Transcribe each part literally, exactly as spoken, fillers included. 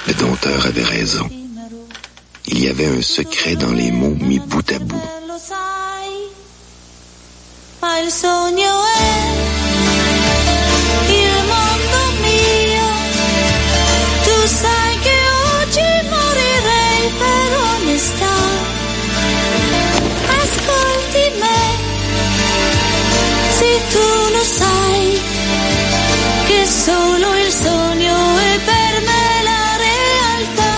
Le dompteur avait raison. Il y avait un secret dans les mots mis bout à bout. Ma il sogno è il mondo mio. Tu sai che oggi morirei per onestà. Ascolti me, se tu lo sai che solo il sogno è per me la realtà.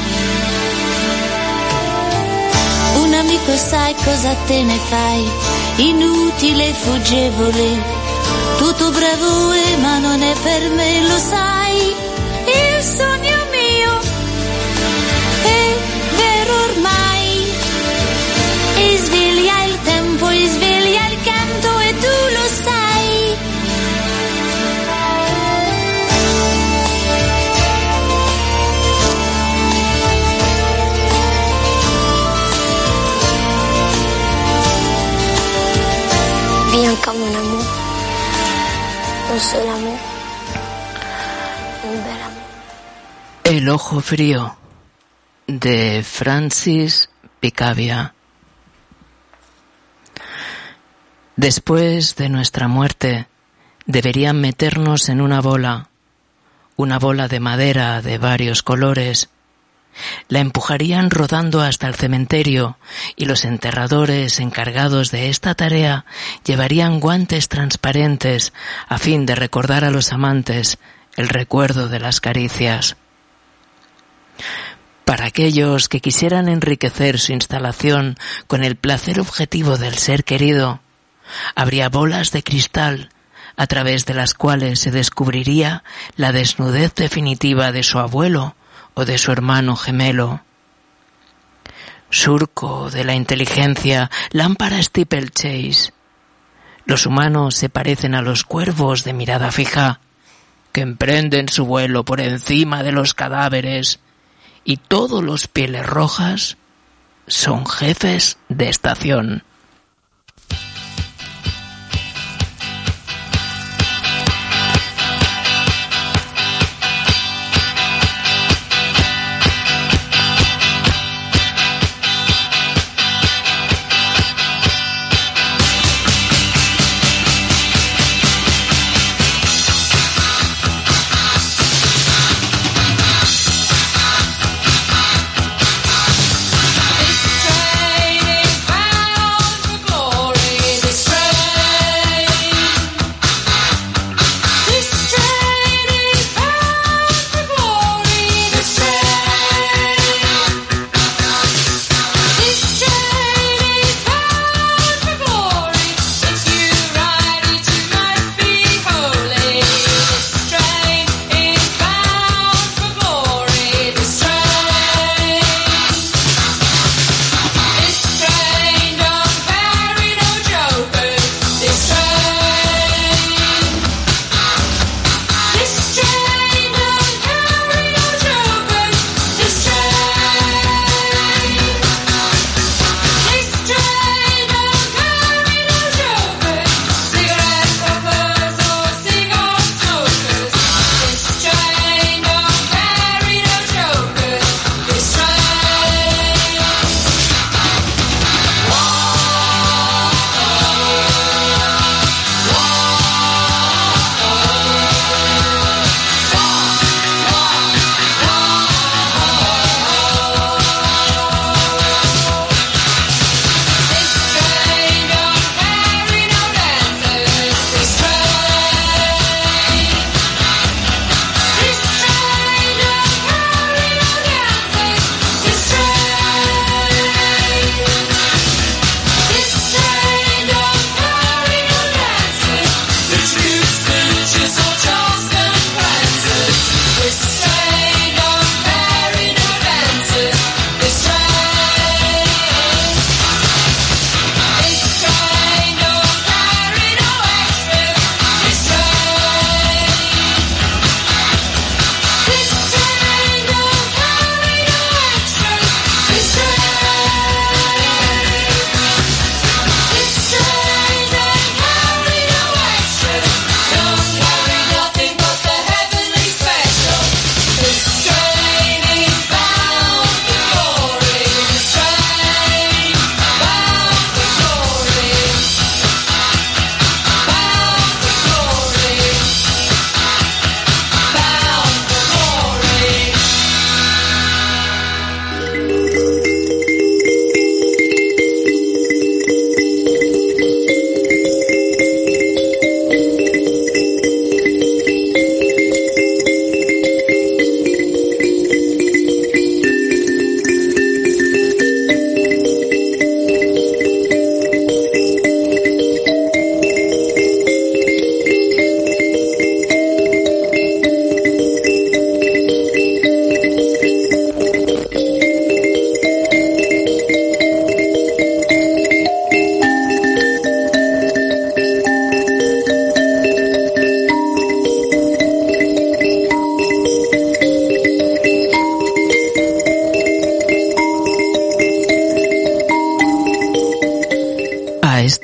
Un amico, sai cosa te ne fai? Inutile, fuggevole, tutto bravure, ma non è per me, lo sai. Il sogno mio è vero ormai. E sveglia il tempo, e sveglia il canto, e tu lo sai. Viens comme un amour, un seul amour, un bel amour. El ojo frío, de Francis Picabia. Después de nuestra muerte, deberían meternos en una bola, una bola de madera de varios colores. La empujarían rodando hasta el cementerio y los enterradores encargados de esta tarea llevarían guantes transparentes a fin de recordar a los amantes el recuerdo de las caricias. Para aquellos que quisieran enriquecer su instalación con el placer objetivo del ser querido, habría bolas de cristal a través de las cuales se descubriría la desnudez definitiva de su abuelo o de su hermano gemelo. Surco de la inteligencia, lámpara steeplechase. Los humanos se parecen a los cuervos de mirada fija, que emprenden su vuelo por encima de los cadáveres, y todos los pieles rojas son jefes de estación. This train is bound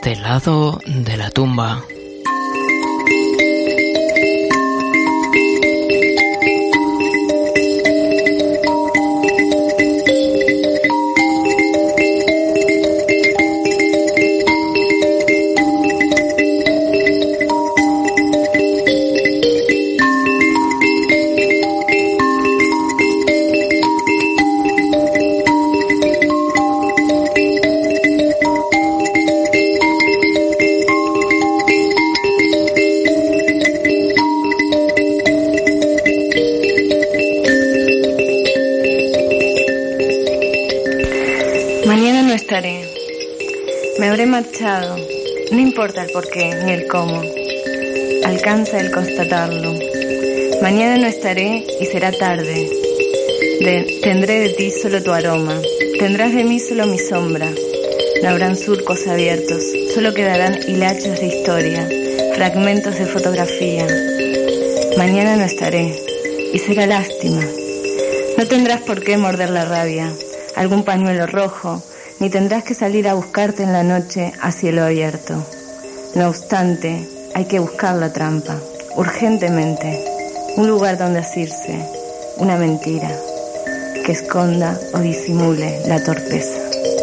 este lado de la tumba. Estaré. Me habré marchado. No importa el porqué ni el cómo. Alcanza el constatarlo. Mañana no estaré y será tarde. De, tendré de ti solo tu aroma. Tendrás de mí solo mi sombra. No habrán surcos abiertos. Solo quedarán hilachos de historia, fragmentos de fotografía. Mañana no estaré y será lástima. No tendrás por qué morder la rabia. Algún pañuelo rojo. Ni tendrás que salir a buscarte en la noche a cielo abierto. No obstante, hay que buscar la trampa, urgentemente, un lugar donde asirse, una mentira, que esconda o disimule la torpeza.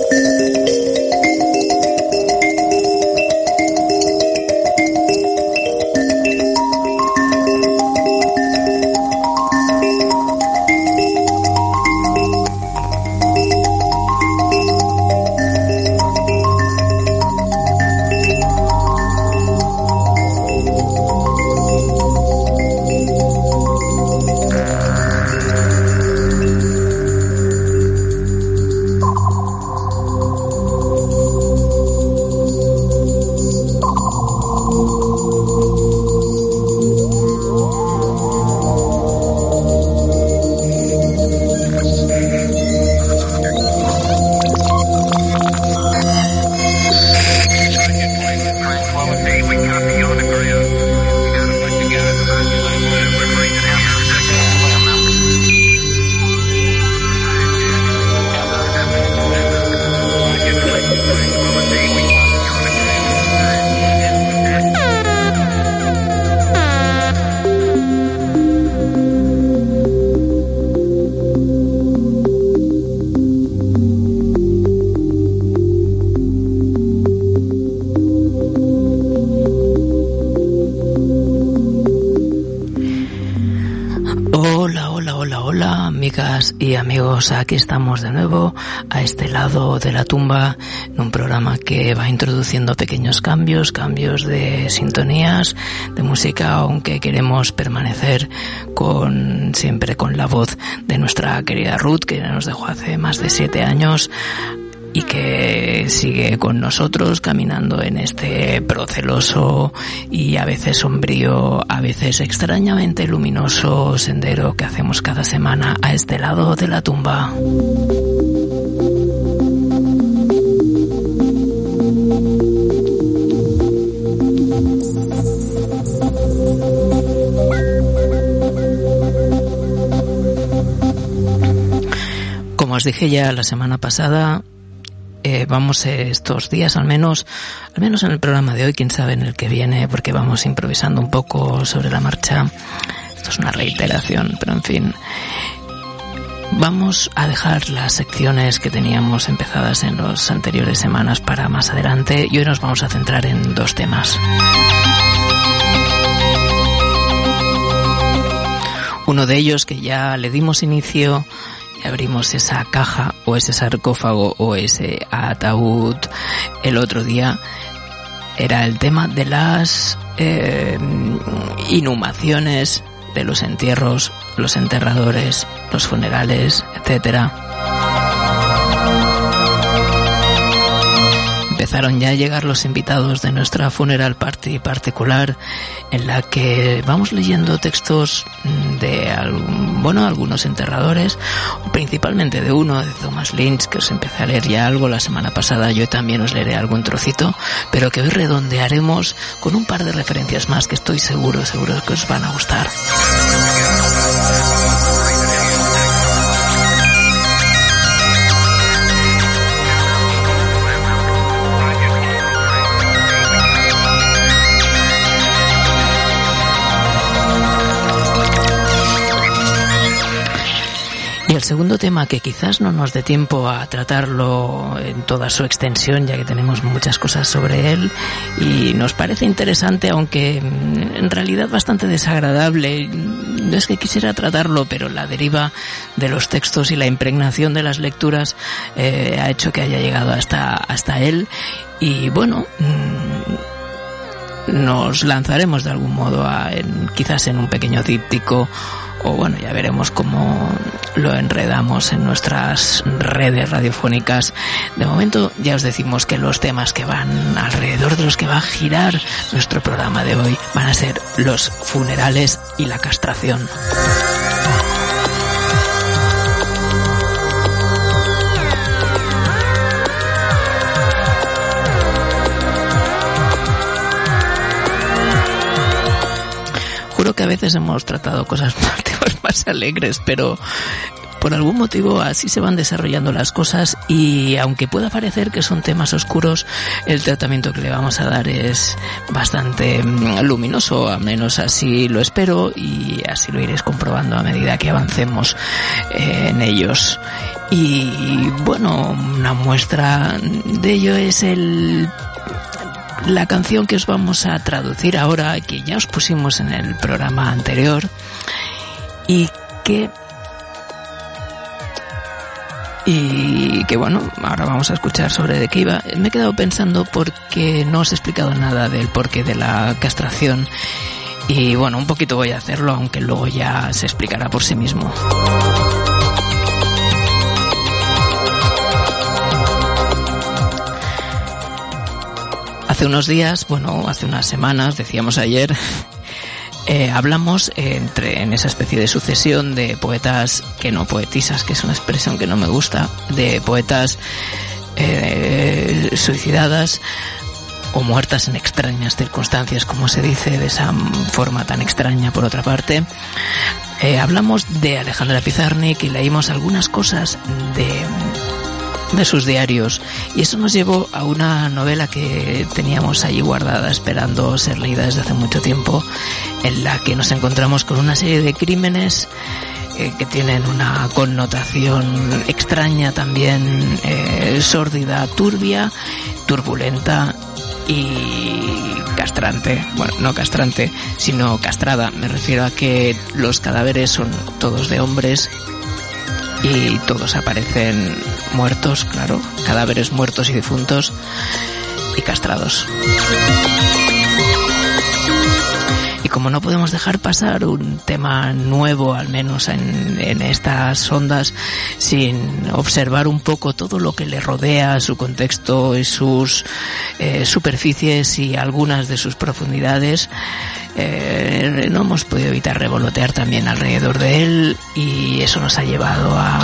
Y amigos, aquí estamos de nuevo a este lado de la tumba, en un programa que va introduciendo pequeños cambios, cambios de sintonías, de música, aunque queremos permanecer con siempre con la voz de nuestra querida Ruth, que nos dejó hace más de siete años y que sigue con nosotros caminando en este proceloso y a veces sombrío, a veces extrañamente luminoso sendero que hacemos cada semana a este lado de la tumba. Como os dije ya la semana pasada, Eh, vamos eh, estos días, al menos, al menos en el programa de hoy, quién sabe en el que viene, porque vamos improvisando un poco sobre la marcha. Esto es una reiteración, pero en fin. Vamos a dejar las secciones que teníamos empezadas en las anteriores semanas para más adelante y hoy nos vamos a centrar en dos temas. Uno de ellos que ya le dimos inicio y abrimos esa caja o ese sarcófago o ese ataúd el otro día, era el tema de las eh, inhumaciones, de los entierros, los enterradores, los funerales, etcétera. Empezaron ya a llegar los invitados de nuestra funeral party particular, en la que vamos leyendo textos de bueno, algunos enterradores, principalmente de uno, de Thomas Lynch, que os empecé a leer ya algo la semana pasada. Yo también os leeré algún trocito, pero que hoy redondearemos con un par de referencias más que estoy seguro, seguro que os van a gustar. el segundo tema, que quizás no nos dé tiempo a tratarlo en toda su extensión, ya que tenemos muchas cosas sobre él y nos parece interesante, aunque en realidad bastante desagradable. No es que quisiera tratarlo, pero la deriva de los textos y la impregnación de las lecturas eh, ha hecho que haya llegado hasta, hasta él. Y bueno, nos lanzaremos de algún modo a, en, quizás en un pequeño díptico, o bueno, ya veremos cómo lo enredamos en nuestras redes radiofónicas. De momento ya os decimos que los temas que van alrededor de los que va a girar nuestro programa de hoy van a ser los funerales y la castración. Juro que a veces hemos tratado cosas más, temas más alegres, pero por algún motivo así se van desarrollando las cosas, y aunque pueda parecer que son temas oscuros, el tratamiento que le vamos a dar es bastante luminoso, al menos así lo espero, y así lo iréis comprobando a medida que avancemos eh, en ellos. Y bueno, una muestra de ello es el... la canción que os vamos a traducir ahora, que ya os pusimos en el programa anterior y que y que bueno, ahora vamos a escuchar sobre de qué iba. Me he quedado pensando porque no os he explicado nada del porqué de la castración, y bueno, un poquito voy a hacerlo, aunque luego ya se explicará por sí mismo. Hace unos días, bueno, hace unas semanas, decíamos ayer, eh, hablamos entre en esa especie de sucesión de poetas que no poetisas, que es una expresión que no me gusta, de poetas eh, suicidadas o muertas en extrañas circunstancias, como se dice de esa forma tan extraña por otra parte. Eh, hablamos de Alejandra Pizarnik y leímos algunas cosas de... de sus diarios, y eso nos llevó a una novela que teníamos allí guardada esperando ser leída desde hace mucho tiempo, en la que nos encontramos con una serie de crímenes eh, que tienen una connotación extraña también, eh, sórdida, turbia, turbulenta y castrante. Bueno, no castrante, sino castrada. Me refiero a que los cadáveres son todos de hombres y todos aparecen muertos, claro, cadáveres muertos y difuntos y castrados. Y como no podemos dejar pasar un tema nuevo, al menos en, en estas ondas, sin observar un poco todo lo que le rodea, su contexto y sus eh, superficies y algunas de sus profundidades, eh, no hemos podido evitar revolotear también alrededor de él, y eso nos ha llevado a,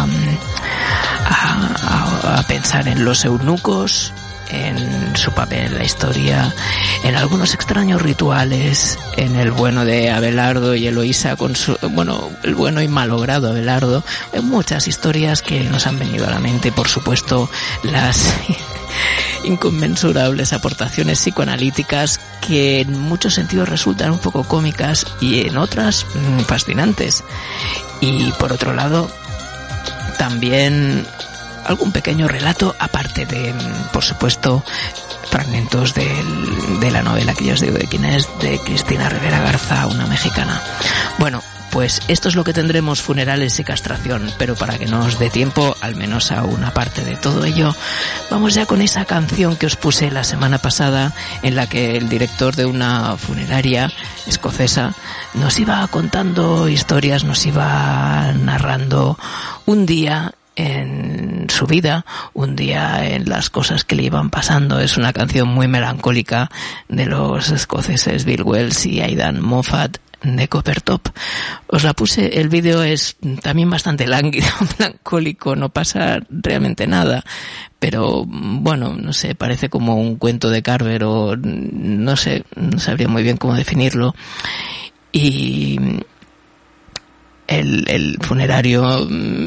a, a pensar en los eunucos, en su papel en la historia, en algunos extraños rituales, en el bueno de Abelardo y Eloísa con su, bueno, el bueno y malogrado Abelardo, en muchas historias que nos han venido a la mente, por supuesto, las inconmensurables aportaciones psicoanalíticas que en muchos sentidos resultan un poco cómicas y en otras mmm, fascinantes. Y por otro lado, también algún pequeño relato, aparte de, por supuesto, fragmentos de, de la novela que ya os digo de quién es, de Cristina Rivera Garza, una mexicana. Bueno, pues esto es lo que tendremos, funerales y castración, pero para que no os dé tiempo, al menos a una parte de todo ello, vamos ya con esa canción que os puse la semana pasada, en la que el director de una funeraria escocesa nos iba contando historias, nos iba narrando un día en su vida, un día en las cosas que le iban pasando. Es una canción muy melancólica de los escoceses Bill Wells y Aidan Moffat, de Coppertop. Os la puse, el vídeo es también bastante lánguido, melancólico, no pasa realmente nada, pero bueno, no sé, parece como un cuento de Carver, o no sé, no sabría muy bien cómo definirlo. Y el, el funerario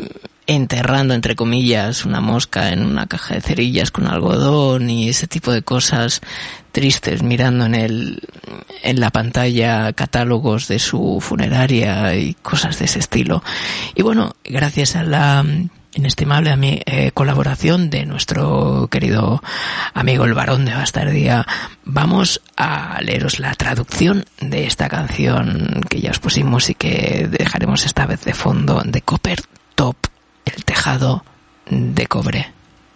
enterrando, entre comillas, una mosca en una caja de cerillas con algodón y ese tipo de cosas tristes, mirando en el en la pantalla catálogos de su funeraria y cosas de ese estilo. Y bueno, gracias a la inestimable a mi, eh, colaboración de nuestro querido amigo el Barón de Bastardía, vamos a leeros la traducción de esta canción que ya os pusimos y que dejaremos esta vez de fondo, de Copper Top, el tejado de cobre.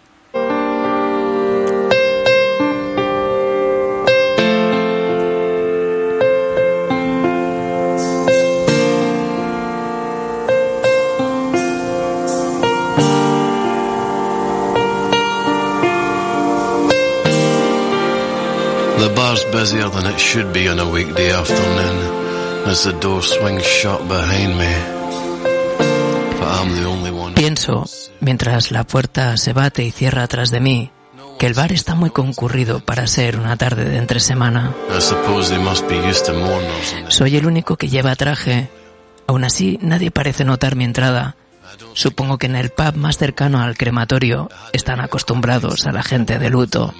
The bar's busier than it should be on a weekday afternoon as the door swings shut behind me. But I'm the only one. Pienso, mientras la puerta se bate y cierra tras de mí, que el bar está muy concurrido para ser una tarde de entre semana. I suppose they must be used to mourners. Soy el único que lleva traje. Aún así, nadie parece notar mi entrada. Supongo que en el pub más cercano al crematorio están acostumbrados a la gente de luto.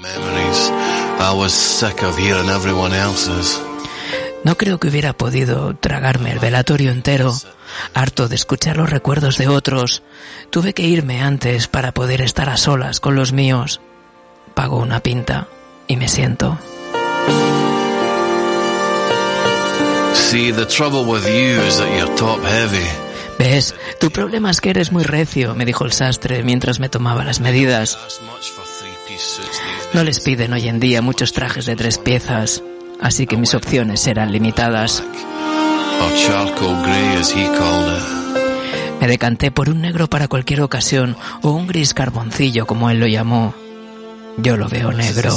No creo que hubiera podido tragarme el velatorio entero. Harto de escuchar los recuerdos de otros, tuve que irme antes para poder estar a solas con los míos. Pago una pinta y me siento. See, the trouble with you is that you're top heavy. ¿Ves? Tu problema es que eres muy recio, me dijo el sastre mientras me tomaba las medidas. No les piden hoy en día muchos trajes de tres piezas, así que mis opciones eran limitadas. Me decanté por un negro para cualquier ocasión, o un gris carboncillo como él lo llamó. Yo lo veo negro.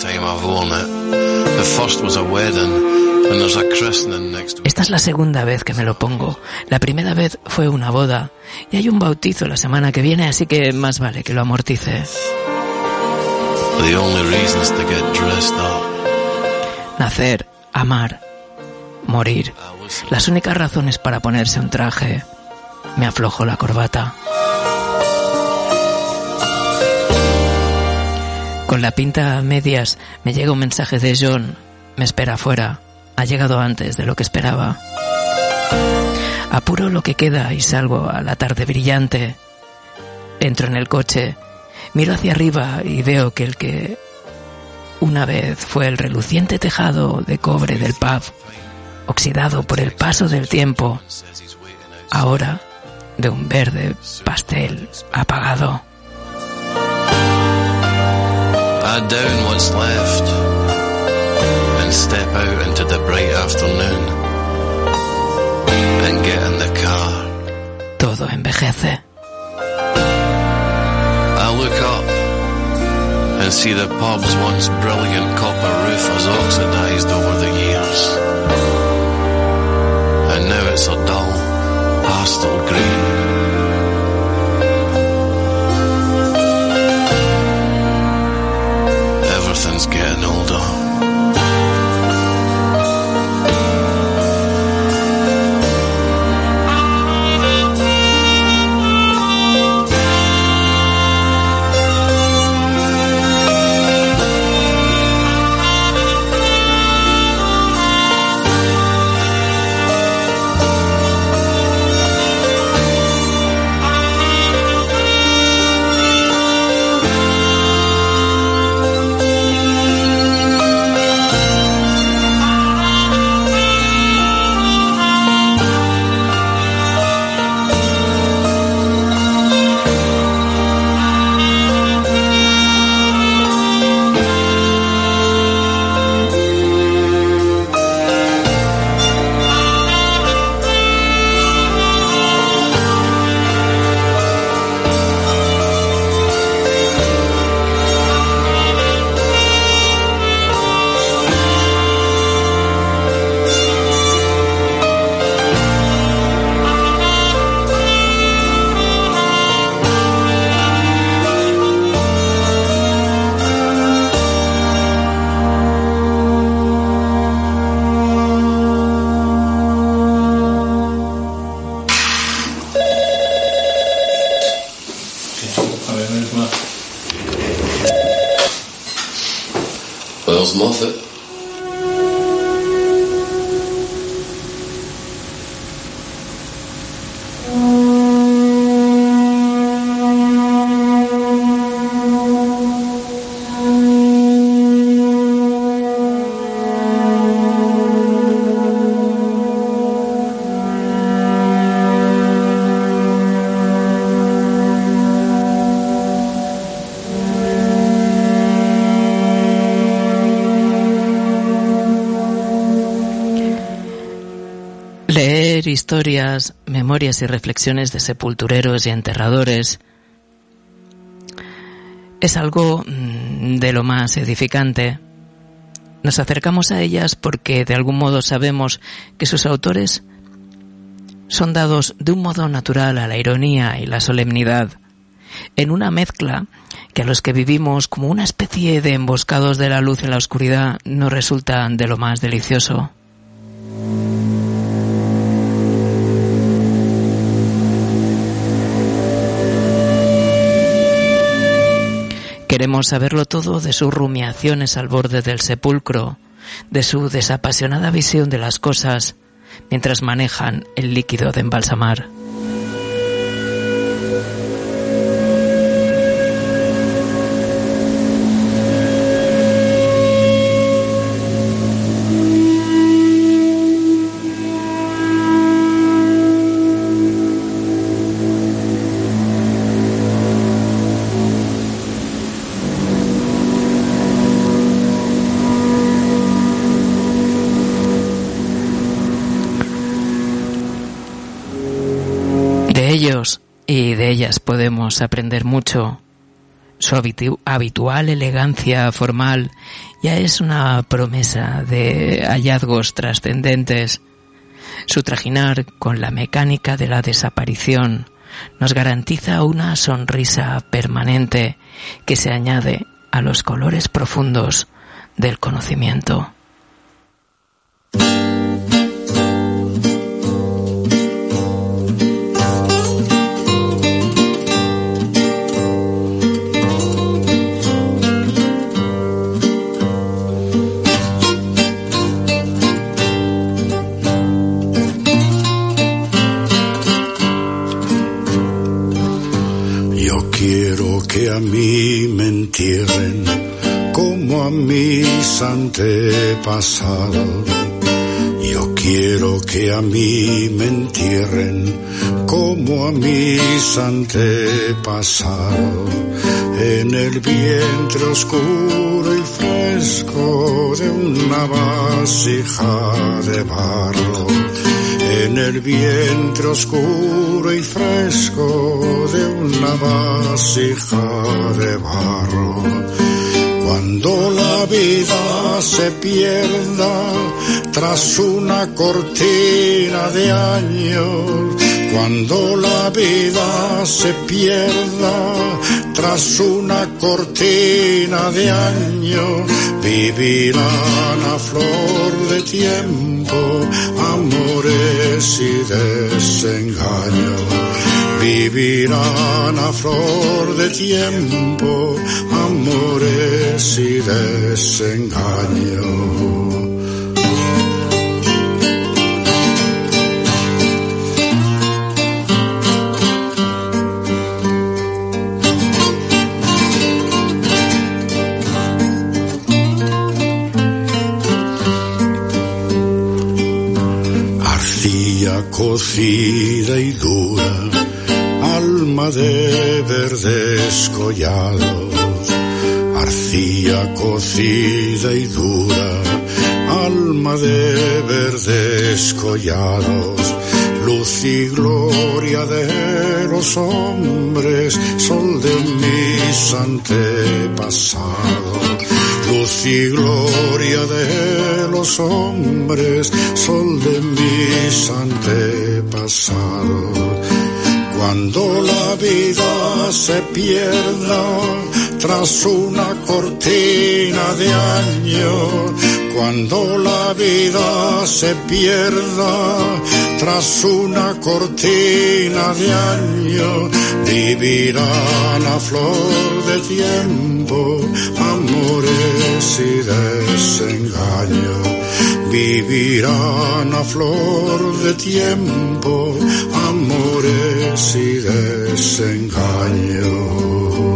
Esta es la segunda vez que me lo pongo. La primera vez fue una boda y hay un bautizo la semana que viene, así que más vale que lo amortice. Nacer, amar, morir. Las únicas razones para ponerse un traje. Me aflojo la corbata. Con la pinta a medias me llega un mensaje de John. Me espera afuera. Ha llegado antes de lo que esperaba. Apuro lo que queda y salgo a la tarde brillante. Entro en el coche, miro hacia arriba y veo que el que una vez fue el reluciente tejado de cobre del pub, oxidado por el paso del tiempo, ahora de un verde pastel apagado. I down what's left and step out into the bright afternoon and get in the car. Todo envejece. I look up and see the pub's once brilliant copper roof has oxidized over the years, and now it's a dull pastel green. Everything's getting older. Wells Moffat. Historias, memorias y reflexiones de sepultureros y enterradores es algo de lo más edificante. Nos acercamos a ellas porque de algún modo sabemos que sus autores son dados de un modo natural a la ironía y la solemnidad, en una mezcla que a los que vivimos como una especie de emboscados de la luz en la oscuridad nos resulta de lo más delicioso. Queremos saberlo todo de sus rumiaciones al borde del sepulcro, de su desapasionada visión de las cosas mientras manejan el líquido de embalsamar. Y de ellas podemos aprender mucho. Su habitu- habitual elegancia formal ya es una promesa de hallazgos trascendentes. Su trajinar con la mecánica de la desaparición nos garantiza una sonrisa permanente que se añade a los colores profundos del conocimiento. Que a mí me entierren como a mis antepasados. Yo quiero que a mí me entierren como a mis antepasados, en el vientre oscuro y fresco de una vasija de barro. En el vientre oscuro y fresco de una vasija de barro. Cuando la vida se pierda tras una cortina de años, cuando la vida se pierda tras una cortina de años, vivirán a flor de tiempo amores y desengaños. Vivirán a flor de tiempo amores y desengaños. Cocida y dura, alma de verdes collados. Arcilla cocida y dura, alma de verdes collados. Luz y gloria de los hombres, sol de mis antepasados. Luz y gloria de los hombres, sol de mis antepasados. Cuando la vida se pierda tras una cortina de años, cuando la vida se pierda tras una cortina de años, vivirán a flor de tiempo amores amores y desengaño vivirán a flor de tiempo, amores y desengaño.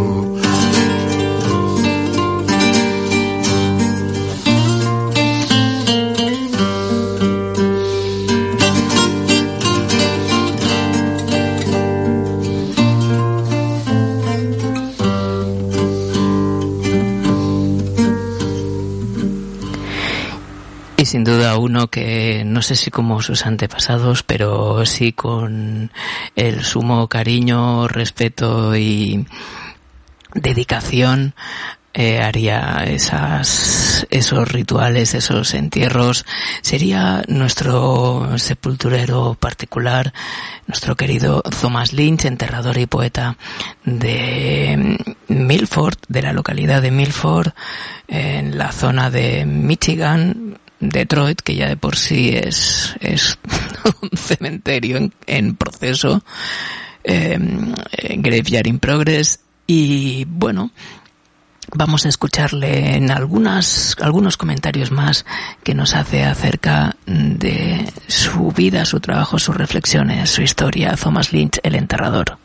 Sin duda uno que no sé si como sus antepasados, pero sí con el sumo cariño, respeto y dedicación eh, haría esas esos rituales, esos entierros. Sería nuestro sepulturero particular, nuestro querido Thomas Lynch, enterrador y poeta de Milford, de la localidad de Milford, en la zona de Michigan, Detroit, que ya de por sí es es un cementerio en, en proceso, eh, graveyard in progress. Y bueno, vamos a escucharle en algunas algunos comentarios más que nos hace acerca de su vida, su trabajo, sus reflexiones, su historia. Thomas Lynch, el enterrador.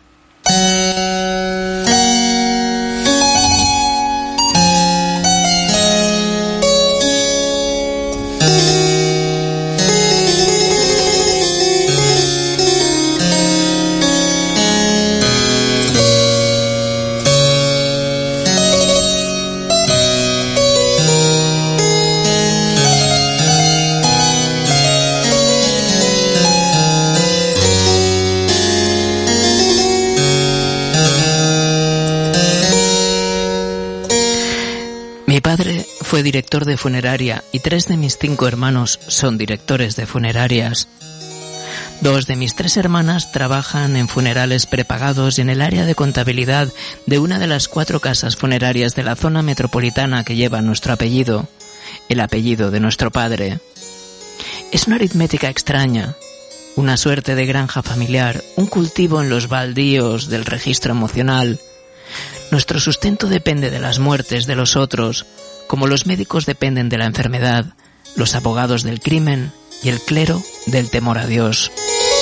Mi padre fue director de funeraria y tres de mis cinco hermanos son directores de funerarias. Dos de mis tres hermanas trabajan en funerales prepagados y en el área de contabilidad de una de las cuatro casas funerarias de la zona metropolitana que lleva nuestro apellido, el apellido de nuestro padre. Es una aritmética extraña, una suerte de granja familiar, un cultivo en los baldíos del registro emocional. Nuestro sustento depende de las muertes de los otros, como los médicos dependen de la enfermedad, los abogados del crimen y el clero del temor a Dios.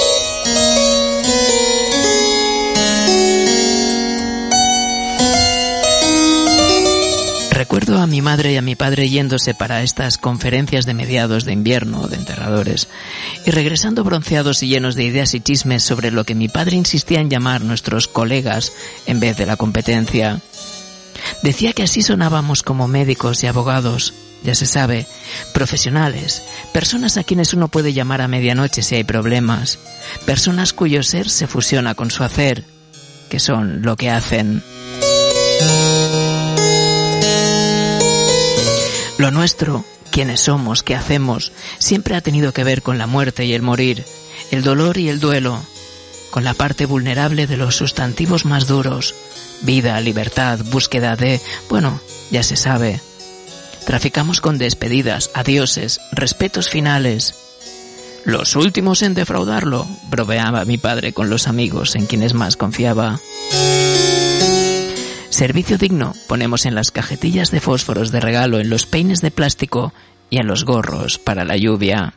Recuerdo a mi madre y a mi padre yéndose para estas conferencias de mediados de invierno de enterradores y regresando bronceados y llenos de ideas y chismes sobre lo que mi padre insistía en llamar nuestros colegas en vez de la competencia. Decía que así sonábamos como médicos y abogados, ya se sabe, profesionales, personas a quienes uno puede llamar a medianoche si hay problemas, personas cuyo ser se fusiona con su hacer, que son lo que hacen. Lo nuestro, quienes somos, qué hacemos, siempre ha tenido que ver con la muerte y el morir, el dolor y el duelo, con la parte vulnerable de los sustantivos más duros, vida, libertad, búsqueda de, bueno, ya se sabe. Traficamos con despedidas, adioses, respetos finales. Los últimos en defraudarlo, bromeaba mi padre con los amigos en quienes más confiaba. Servicio digno ponemos en las cajetillas de fósforos de regalo, en los peines de plástico y en los gorros para la lluvia.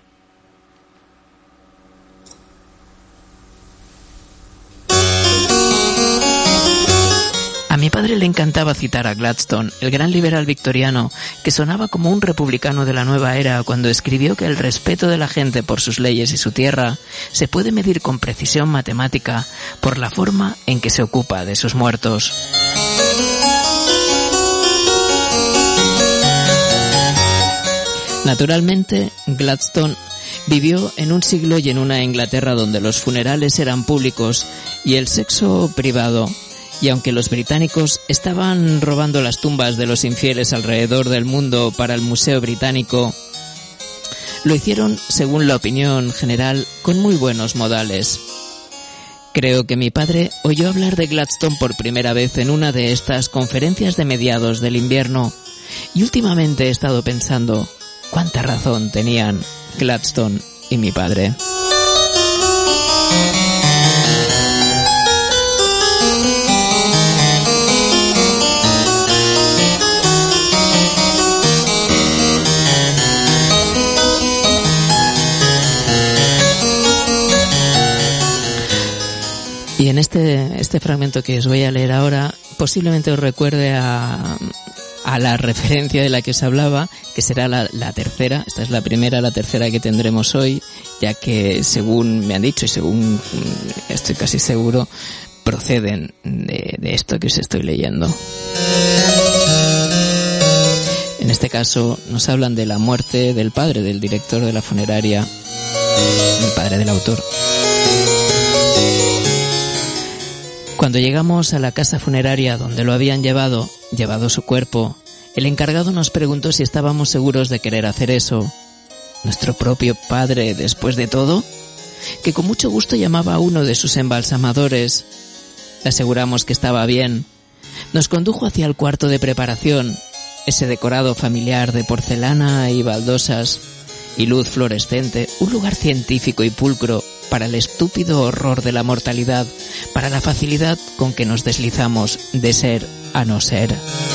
A mi padre le encantaba citar a Gladstone, el gran liberal victoriano, que sonaba como un republicano de la nueva era cuando escribió que el respeto de la gente por sus leyes y su tierra se puede medir con precisión matemática por la forma en que se ocupa de sus muertos. Naturalmente, Gladstone vivió en un siglo y en una Inglaterra donde los funerales eran públicos y el sexo privado. Y aunque los británicos estaban robando las tumbas de los infieles alrededor del mundo para el Museo Británico, lo hicieron, según la opinión general, con muy buenos modales. Creo que mi padre oyó hablar de Gladstone por primera vez en una de estas conferencias de mediados del invierno, y últimamente he estado pensando cuánta razón tenían Gladstone y mi padre. Bien, este, este fragmento que os voy a leer ahora posiblemente os recuerde a, a la referencia de la que os hablaba, que será la, la tercera. Esta es la primera, la tercera que tendremos hoy, ya que según me han dicho y según estoy casi seguro, proceden de, de esto que os estoy leyendo. En este caso nos hablan de la muerte del padre del director de la funeraria, el padre del autor. Cuando llegamos a la casa funeraria donde lo habían llevado, llevado su cuerpo, el encargado nos preguntó si estábamos seguros de querer hacer eso. ¿Nuestro propio padre, después de todo? Que con mucho gusto llamaba a uno de sus embalsamadores. Le aseguramos que estaba bien. Nos condujo hacia el cuarto de preparación, ese decorado familiar de porcelana y baldosas y luz fluorescente, un lugar científico y pulcro para el estúpido horror de la mortalidad, para la facilidad con que nos deslizamos de ser a no ser.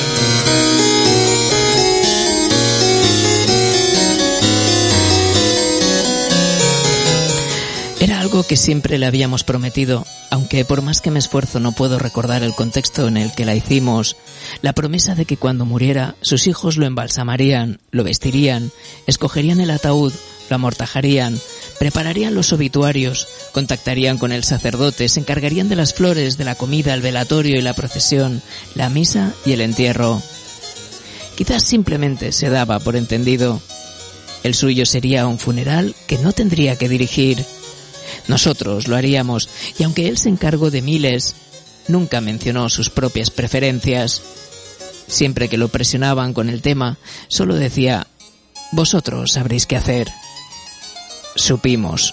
Era algo que siempre le habíamos prometido, aunque por más que me esfuerzo no puedo recordar el contexto en el que la hicimos. La promesa de que cuando muriera sus hijos lo embalsamarían, lo vestirían, escogerían el ataúd, lo amortajarían, prepararían los obituarios, contactarían con el sacerdote, se encargarían de las flores, de la comida, el velatorio y la procesión, la misa y el entierro. Quizás simplemente se daba por entendido. El suyo sería un funeral que no tendría que dirigir. Nosotros lo haríamos, y aunque él se encargó de miles, nunca mencionó sus propias preferencias. Siempre que lo presionaban con el tema, solo decía: vosotros sabréis qué hacer. Supimos.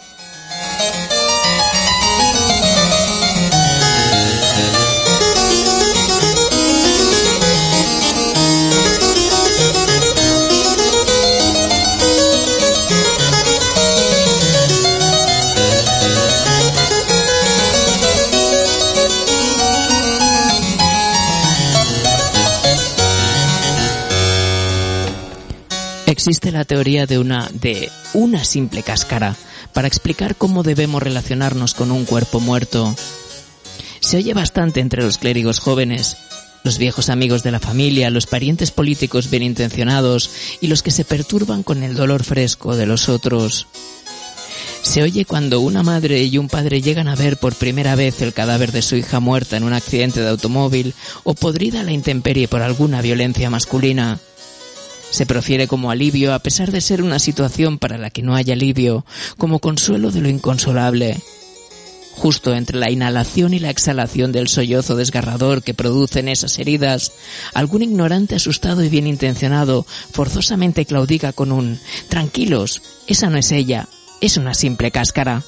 Existe la teoría de una, de una simple cáscara para explicar cómo debemos relacionarnos con un cuerpo muerto. Se oye bastante entre los clérigos jóvenes, los viejos amigos de la familia, los parientes políticos bien intencionados y los que se perturban con el dolor fresco de los otros. Se oye cuando una madre y un padre llegan a ver por primera vez el cadáver de su hija muerta en un accidente de automóvil o podrida a la intemperie por alguna violencia masculina. Se profiere como alivio a pesar de ser una situación para la que no hay alivio, como consuelo de lo inconsolable. Justo entre la inhalación y la exhalación del sollozo desgarrador que producen esas heridas, algún ignorante asustado y bien intencionado forzosamente claudica con un «Tranquilos, esa no es ella, es una simple cáscara».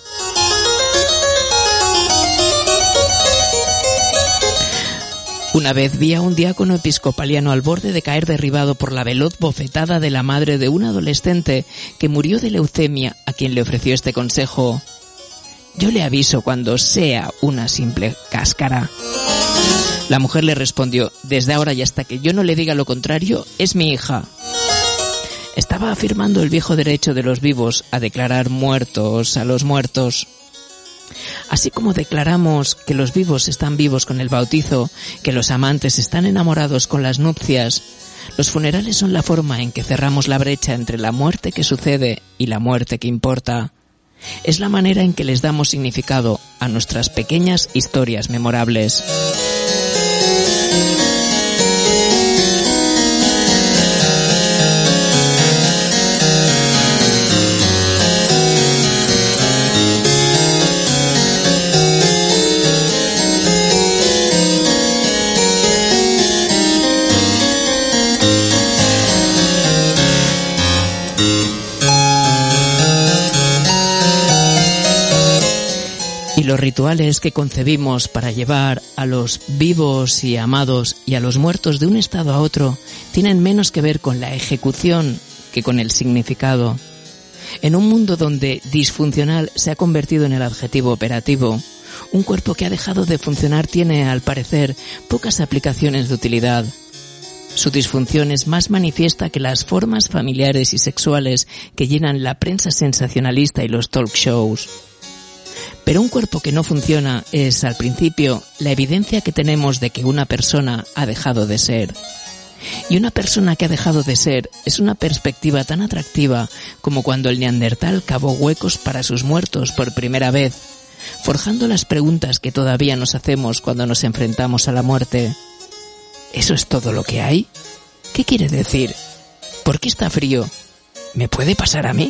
Una vez vi a un diácono episcopaliano al borde de caer derribado por la veloz bofetada de la madre de un adolescente que murió de leucemia, a quien le ofreció este consejo: yo le aviso cuando sea una simple cáscara. La mujer le respondió: desde ahora y hasta que yo no le diga lo contrario, es mi hija. Estaba afirmando el viejo derecho de los vivos a declarar muertos a los muertos. Así como declaramos que los vivos están vivos con el bautizo, que los amantes están enamorados con las nupcias, los funerales son la forma en que cerramos la brecha entre la muerte que sucede y la muerte que importa. Es la manera en que les damos significado a nuestras pequeñas historias memorables. Los rituales que concebimos para llevar a los vivos y amados y a los muertos de un estado a otro tienen menos que ver con la ejecución que con el significado. En un mundo donde disfuncional se ha convertido en el adjetivo operativo, un cuerpo que ha dejado de funcionar tiene, al parecer, pocas aplicaciones de utilidad. Su disfunción es más manifiesta que las formas familiares y sexuales que llenan la prensa sensacionalista y los talk shows. Pero un cuerpo que no funciona es, al principio, la evidencia que tenemos de que una persona ha dejado de ser. Y una persona que ha dejado de ser es una perspectiva tan atractiva como cuando el neandertal cavó huecos para sus muertos por primera vez, forjando las preguntas que todavía nos hacemos cuando nos enfrentamos a la muerte. ¿Eso es todo lo que hay? ¿Qué quiere decir? ¿Por qué está frío? ¿Me puede pasar a mí?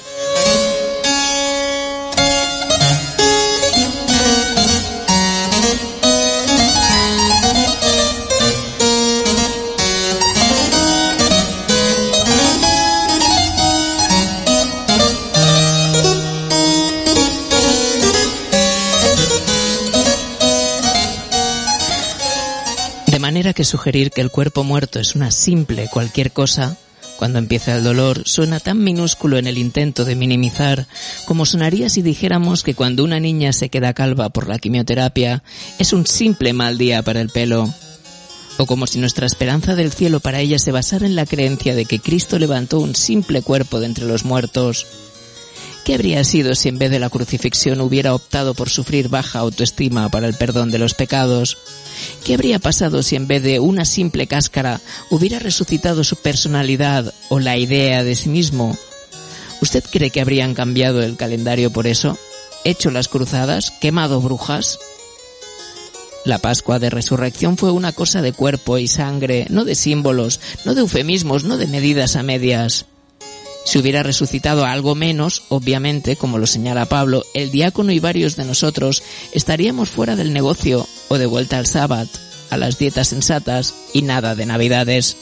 De manera que sugerir que el cuerpo muerto es una simple cualquier cosa, cuando empieza el dolor, suena tan minúsculo en el intento de minimizar como sonaría si dijéramos que cuando una niña se queda calva por la quimioterapia es un simple mal día para el pelo. O como si nuestra esperanza del cielo para ella se basara en la creencia de que Cristo levantó un simple cuerpo de entre los muertos. ¿Qué habría sido si en vez de la crucifixión hubiera optado por sufrir baja autoestima para el perdón de los pecados? ¿Qué habría pasado si en vez de una simple cáscara hubiera resucitado su personalidad o la idea de sí mismo? ¿Usted cree que habrían cambiado el calendario por eso? ¿Hecho las cruzadas? ¿Quemado brujas? La Pascua de Resurrección fue una cosa de cuerpo y sangre, no de símbolos, no de eufemismos, no de medidas a medias. Si hubiera resucitado a algo menos, obviamente, como lo señala Pablo, el diácono y varios de nosotros estaríamos fuera del negocio o de vuelta al sábado, a las dietas sensatas y nada de navidades.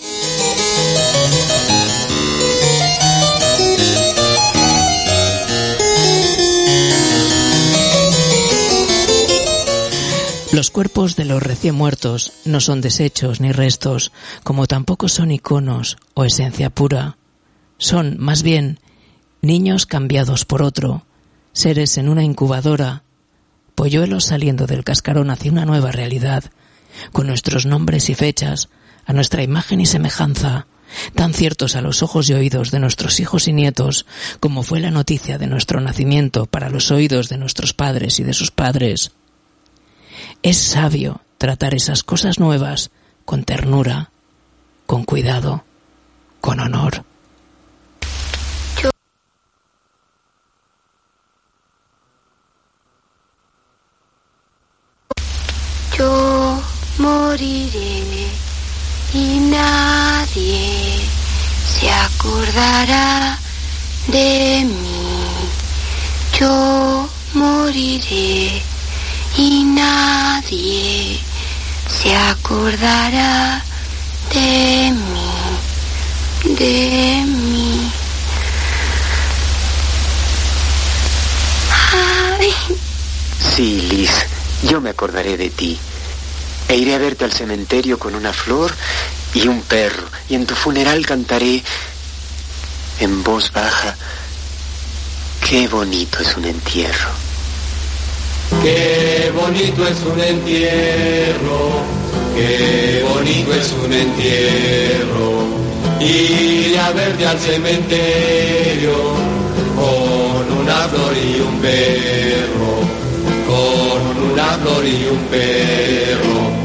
Los cuerpos de los recién muertos no son desechos ni restos, como tampoco son iconos o esencia pura. Son, más bien, niños cambiados por otro, seres en una incubadora, polluelos saliendo del cascarón hacia una nueva realidad, con nuestros nombres y fechas, a nuestra imagen y semejanza, tan ciertos a los ojos y oídos de nuestros hijos y nietos, como fue la noticia de nuestro nacimiento para los oídos de nuestros padres y de sus padres. Es sabio tratar esas cosas nuevas con ternura, con cuidado, con honor. Yo moriré y nadie se acordará de mí. Yo moriré y nadie se acordará de mí, de mí. Ay. Sí, Liz. Yo me acordaré de ti. E iré a verte al cementerio con una flor y un perro. Y en tu funeral cantaré en voz baja: qué bonito es un entierro. Qué bonito es un entierro. Qué bonito es un entierro. Iré a verte al cementerio con una flor y un perro. Con una flor y un perro.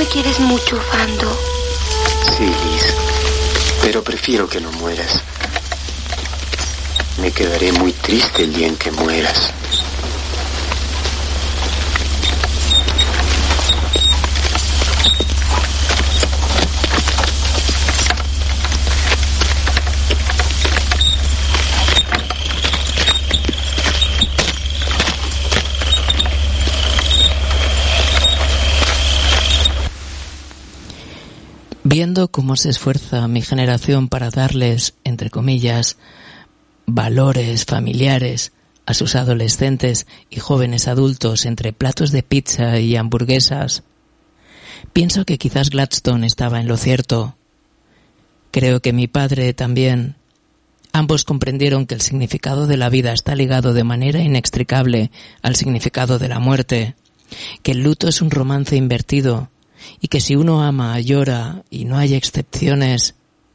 quieres mucho, Fando. Sí, Liz. Pero prefiero que no mueras. Me quedaré muy triste el día en que mueras. Viendo cómo se esfuerza mi generación para darles, entre comillas, valores familiares a sus adolescentes y jóvenes adultos entre platos de pizza y hamburguesas, pienso que quizás Gladstone estaba en lo cierto. Creo que mi padre también. Ambos comprendieron que el significado de la vida está ligado de manera inextricable al significado de la muerte, que el luto es un romance invertido, y que si uno ama, llora y no hay excepciones,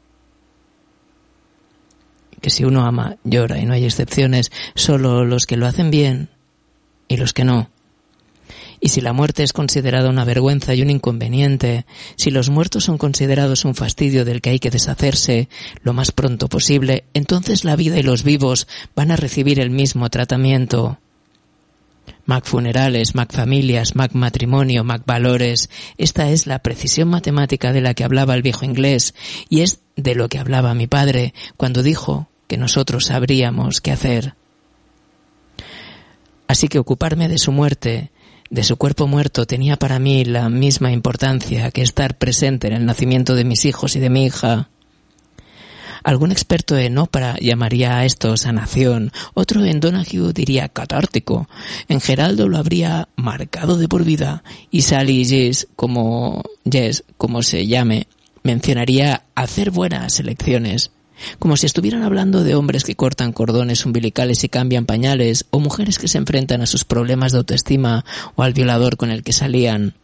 que si uno ama, llora y no hay excepciones, solo los que lo hacen bien y los que no. Y si la muerte es considerada una vergüenza y un inconveniente, si los muertos son considerados un fastidio del que hay que deshacerse lo más pronto posible, entonces la vida y los vivos van a recibir el mismo tratamiento. Mac funerales, Mac familias, Mac matrimonio, Mac valores. Esta es la precisión matemática de la que hablaba el viejo inglés, y es de lo que hablaba mi padre cuando dijo que nosotros sabríamos qué hacer. Así que ocuparme de su muerte, de su cuerpo muerto, tenía para mí la misma importancia que estar presente en el nacimiento de mis hijos y de mi hija. Algún experto en ópera llamaría a esto sanación, otro en Donahue diría catártico, en Geraldo lo habría marcado de por vida, y Sally Jess, como Jess, como se llame, mencionaría hacer buenas elecciones, como si estuvieran hablando de hombres que cortan cordones umbilicales y cambian pañales, o mujeres que se enfrentan a sus problemas de autoestima o al violador con el que salían.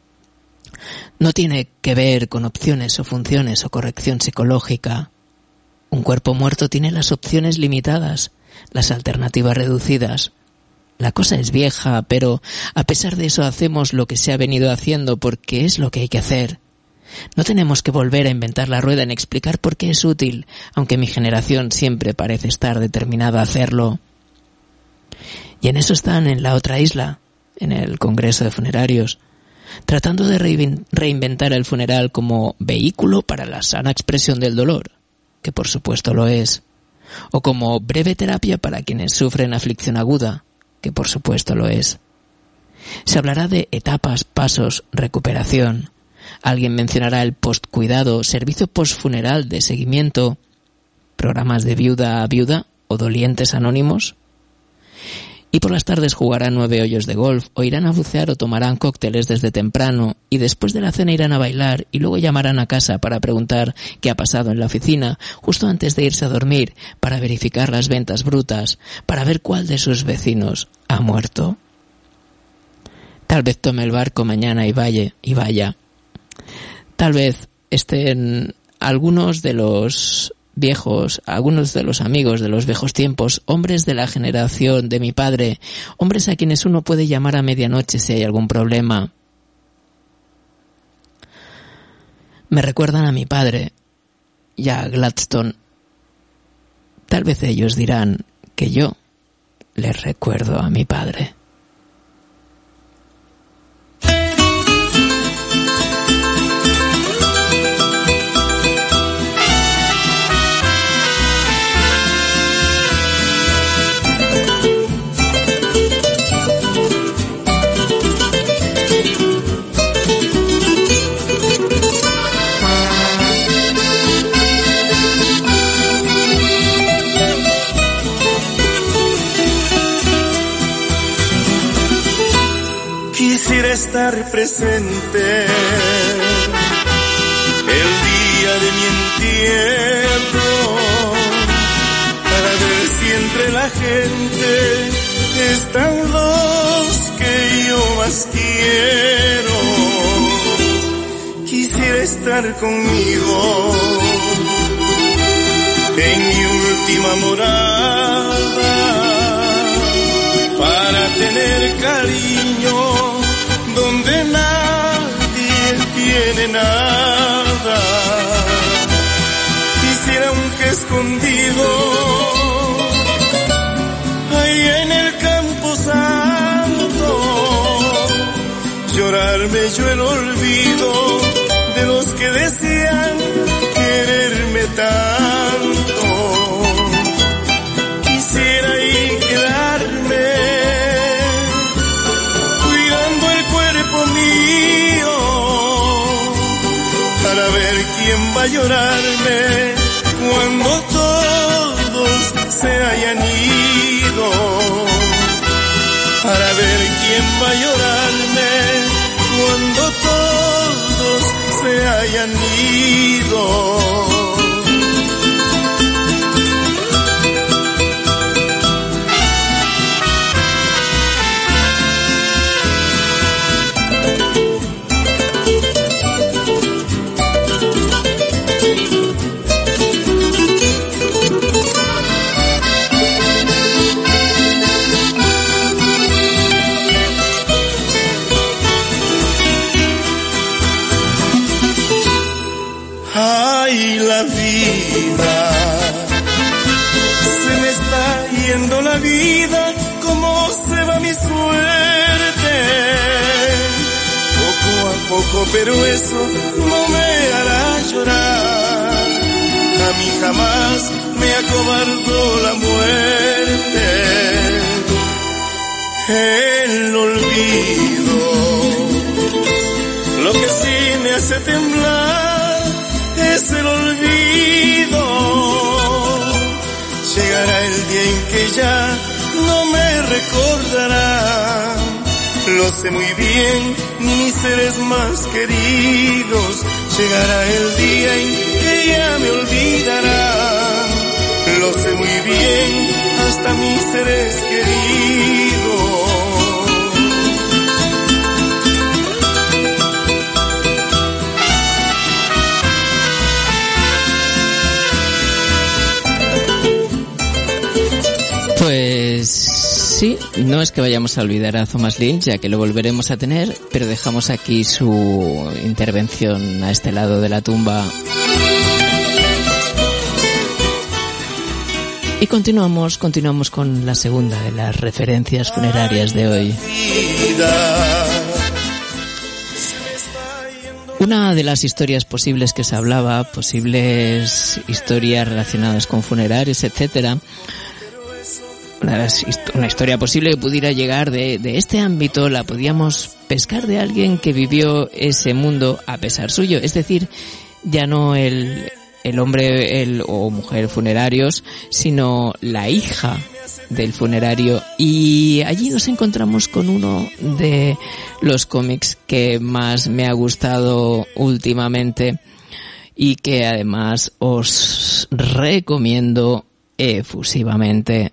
No tiene que ver con opciones o funciones o corrección psicológica. Un cuerpo muerto tiene las opciones limitadas, las alternativas reducidas. La cosa es vieja, pero a pesar de eso hacemos lo que se ha venido haciendo porque es lo que hay que hacer. No tenemos que volver a inventar la rueda ni explicar por qué es útil, aunque mi generación siempre parece estar determinada a hacerlo. Y en eso están en la otra isla, en el Congreso de Funerarios, tratando de reinventar el funeral como vehículo para la sana expresión del dolor, que por supuesto lo es, o como breve terapia para quienes sufren aflicción aguda, que por supuesto lo es. Se hablará de etapas, pasos, recuperación. Alguien mencionará el postcuidado, servicio postfuneral de seguimiento, programas de viuda a viuda o dolientes anónimos. Y por las tardes jugarán nueve hoyos de golf, o irán a bucear o tomarán cócteles desde temprano, y después de la cena irán a bailar y luego llamarán a casa para preguntar qué ha pasado en la oficina, justo antes de irse a dormir, para verificar las ventas brutas, para ver cuál de sus vecinos ha muerto. Tal vez tome el barco mañana y vaya, y vaya. Tal vez estén algunos de los viejos, algunos de los amigos de los viejos tiempos, hombres de la generación de mi padre, hombres a quienes uno puede llamar a medianoche si hay algún problema. Me recuerdan a mi padre y a Gladstone. Tal vez ellos dirán que yo les recuerdo a mi padre. Quisiera estar presente el día de mi entierro para ver si entre la gente están los que yo más quiero. Quisiera estar conmigo en mi última morada para tener cariño donde nadie escondido, ahí en el campo santo, llorarme yo el olvido de los que decían quererme tanto. Quisiera ahí quedarme, cuidando el cuerpo mío, para ver quién va a llorarme cuando todos se hayan ido, para ver quién va a llorarme cuando todos se hayan ido. Ay, la vida, se me está yendo la vida, como se va mi suerte, poco a poco, pero eso no me hará llorar. A mí jamás me acobardó la muerte, el olvido, lo que sí me hace temblar es el olvido. Llegará el día en que ya no me recordará, lo sé muy bien, ni mis seres más queridos. Llegará el día en que ya me olvidará, lo sé muy bien, hasta mis seres queridos. Pues sí, no es que vayamos a olvidar a Thomas Lynch, ya que lo volveremos a tener, pero dejamos aquí su intervención a este lado de la tumba. Y continuamos, continuamos con la segunda de las referencias funerarias de hoy. Una de las historias posibles que se hablaba, posibles historias relacionadas con funerarios, etcétera, Una, una historia posible que pudiera llegar de, de este ámbito la podíamos pescar de alguien que vivió ese mundo a pesar suyo, es decir, ya no el, el hombre el, o mujer funerarios, sino la hija del funerario, y allí nos encontramos con uno de los cómics que más me ha gustado últimamente y que además os recomiendo efusivamente.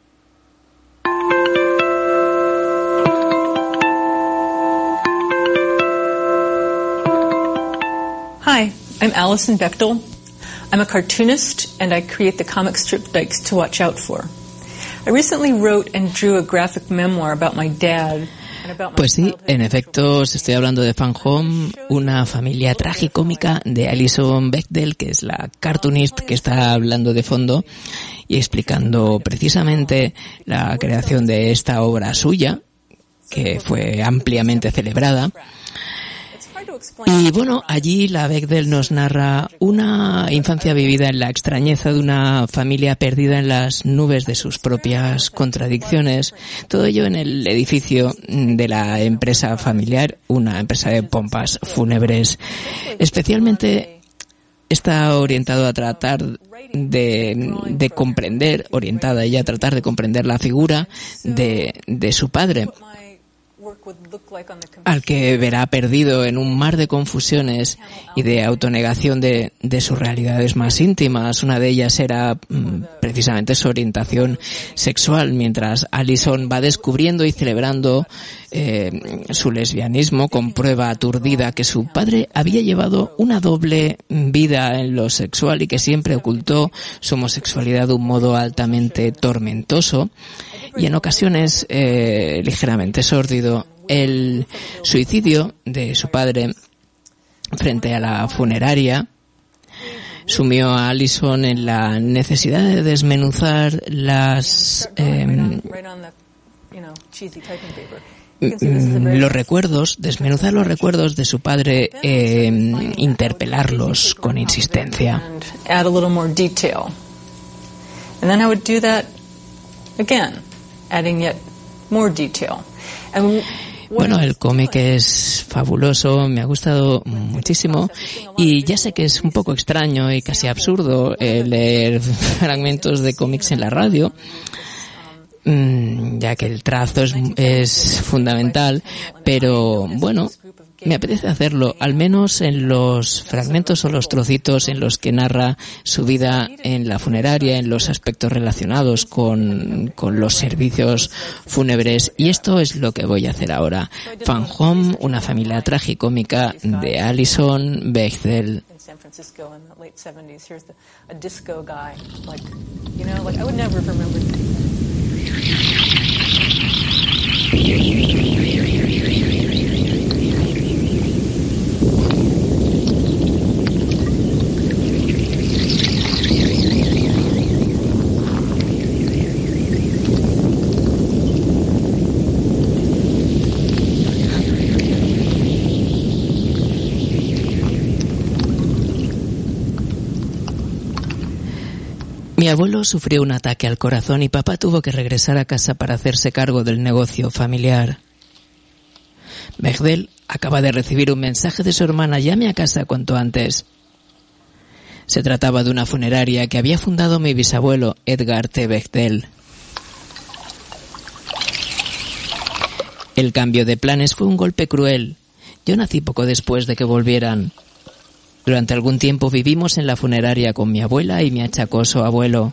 Hi, I'm Alison Bechtel. I'm a cartoonist and I create the comic strip Dykes to Watch Out For. I recently wrote and drew a graphic memoir about my dad. Pues sí, en efecto, os estoy hablando de Fan Home, una familia tragicómica de Alison Bechdel, que es la cartoonist que está hablando de fondo y explicando precisamente la creación de esta obra suya, que fue ampliamente celebrada. Y bueno, allí la Bechdel nos narra una infancia vivida en la extrañeza de una familia perdida en las nubes de sus propias contradicciones. Todo ello en el edificio de la empresa familiar, una empresa de pompas fúnebres. Especialmente está orientado a tratar de, de comprender, orientada ella a tratar de comprender la figura de, de su padre, al que verá perdido en un mar de confusiones y de autonegación de, de sus realidades más íntimas. Una de ellas era mmm, precisamente su orientación sexual, mientras Alison va descubriendo y celebrando eh, su lesbianismo, comprueba aturdida que su padre había llevado una doble vida en lo sexual y que siempre ocultó su homosexualidad de un modo altamente tormentoso y en ocasiones eh, ligeramente sórdido. El suicidio de su padre frente a la funeraria sumió a Allison en la necesidad de desmenuzar las eh, los recuerdos, desmenuzar los recuerdos de su padre, eh, interpelarlos con insistencia. Add a little more detail. And then I would do that again, adding yet more detail. And Bueno, el cómic es fabuloso, me ha gustado muchísimo y ya sé que es un poco extraño y casi absurdo eh, leer fragmentos de cómics en la radio, ya que el trazo es, es fundamental, pero bueno, me apetece hacerlo, al menos en los fragmentos o los trocitos en los que narra su vida en la funeraria, en los aspectos relacionados con, con los servicios fúnebres, y esto es lo que voy a hacer ahora. Fan Home, una familia tragicómica de Alison Bechdel. San Francisco in the late seventies. Here's the, a disco guy. Like, you know, like I would never have remembered that. Mi abuelo sufrió un ataque al corazón y papá tuvo que regresar a casa para hacerse cargo del negocio familiar. Bechdel acaba de recibir un mensaje de su hermana: llame a casa cuanto antes. Se trataba de una funeraria que había fundado mi bisabuelo Edgar T. Bechdel. El cambio de planes fue un golpe cruel. Yo nací poco después de que volvieran. Durante algún tiempo vivimos en la funeraria con mi abuela y mi achacoso abuelo.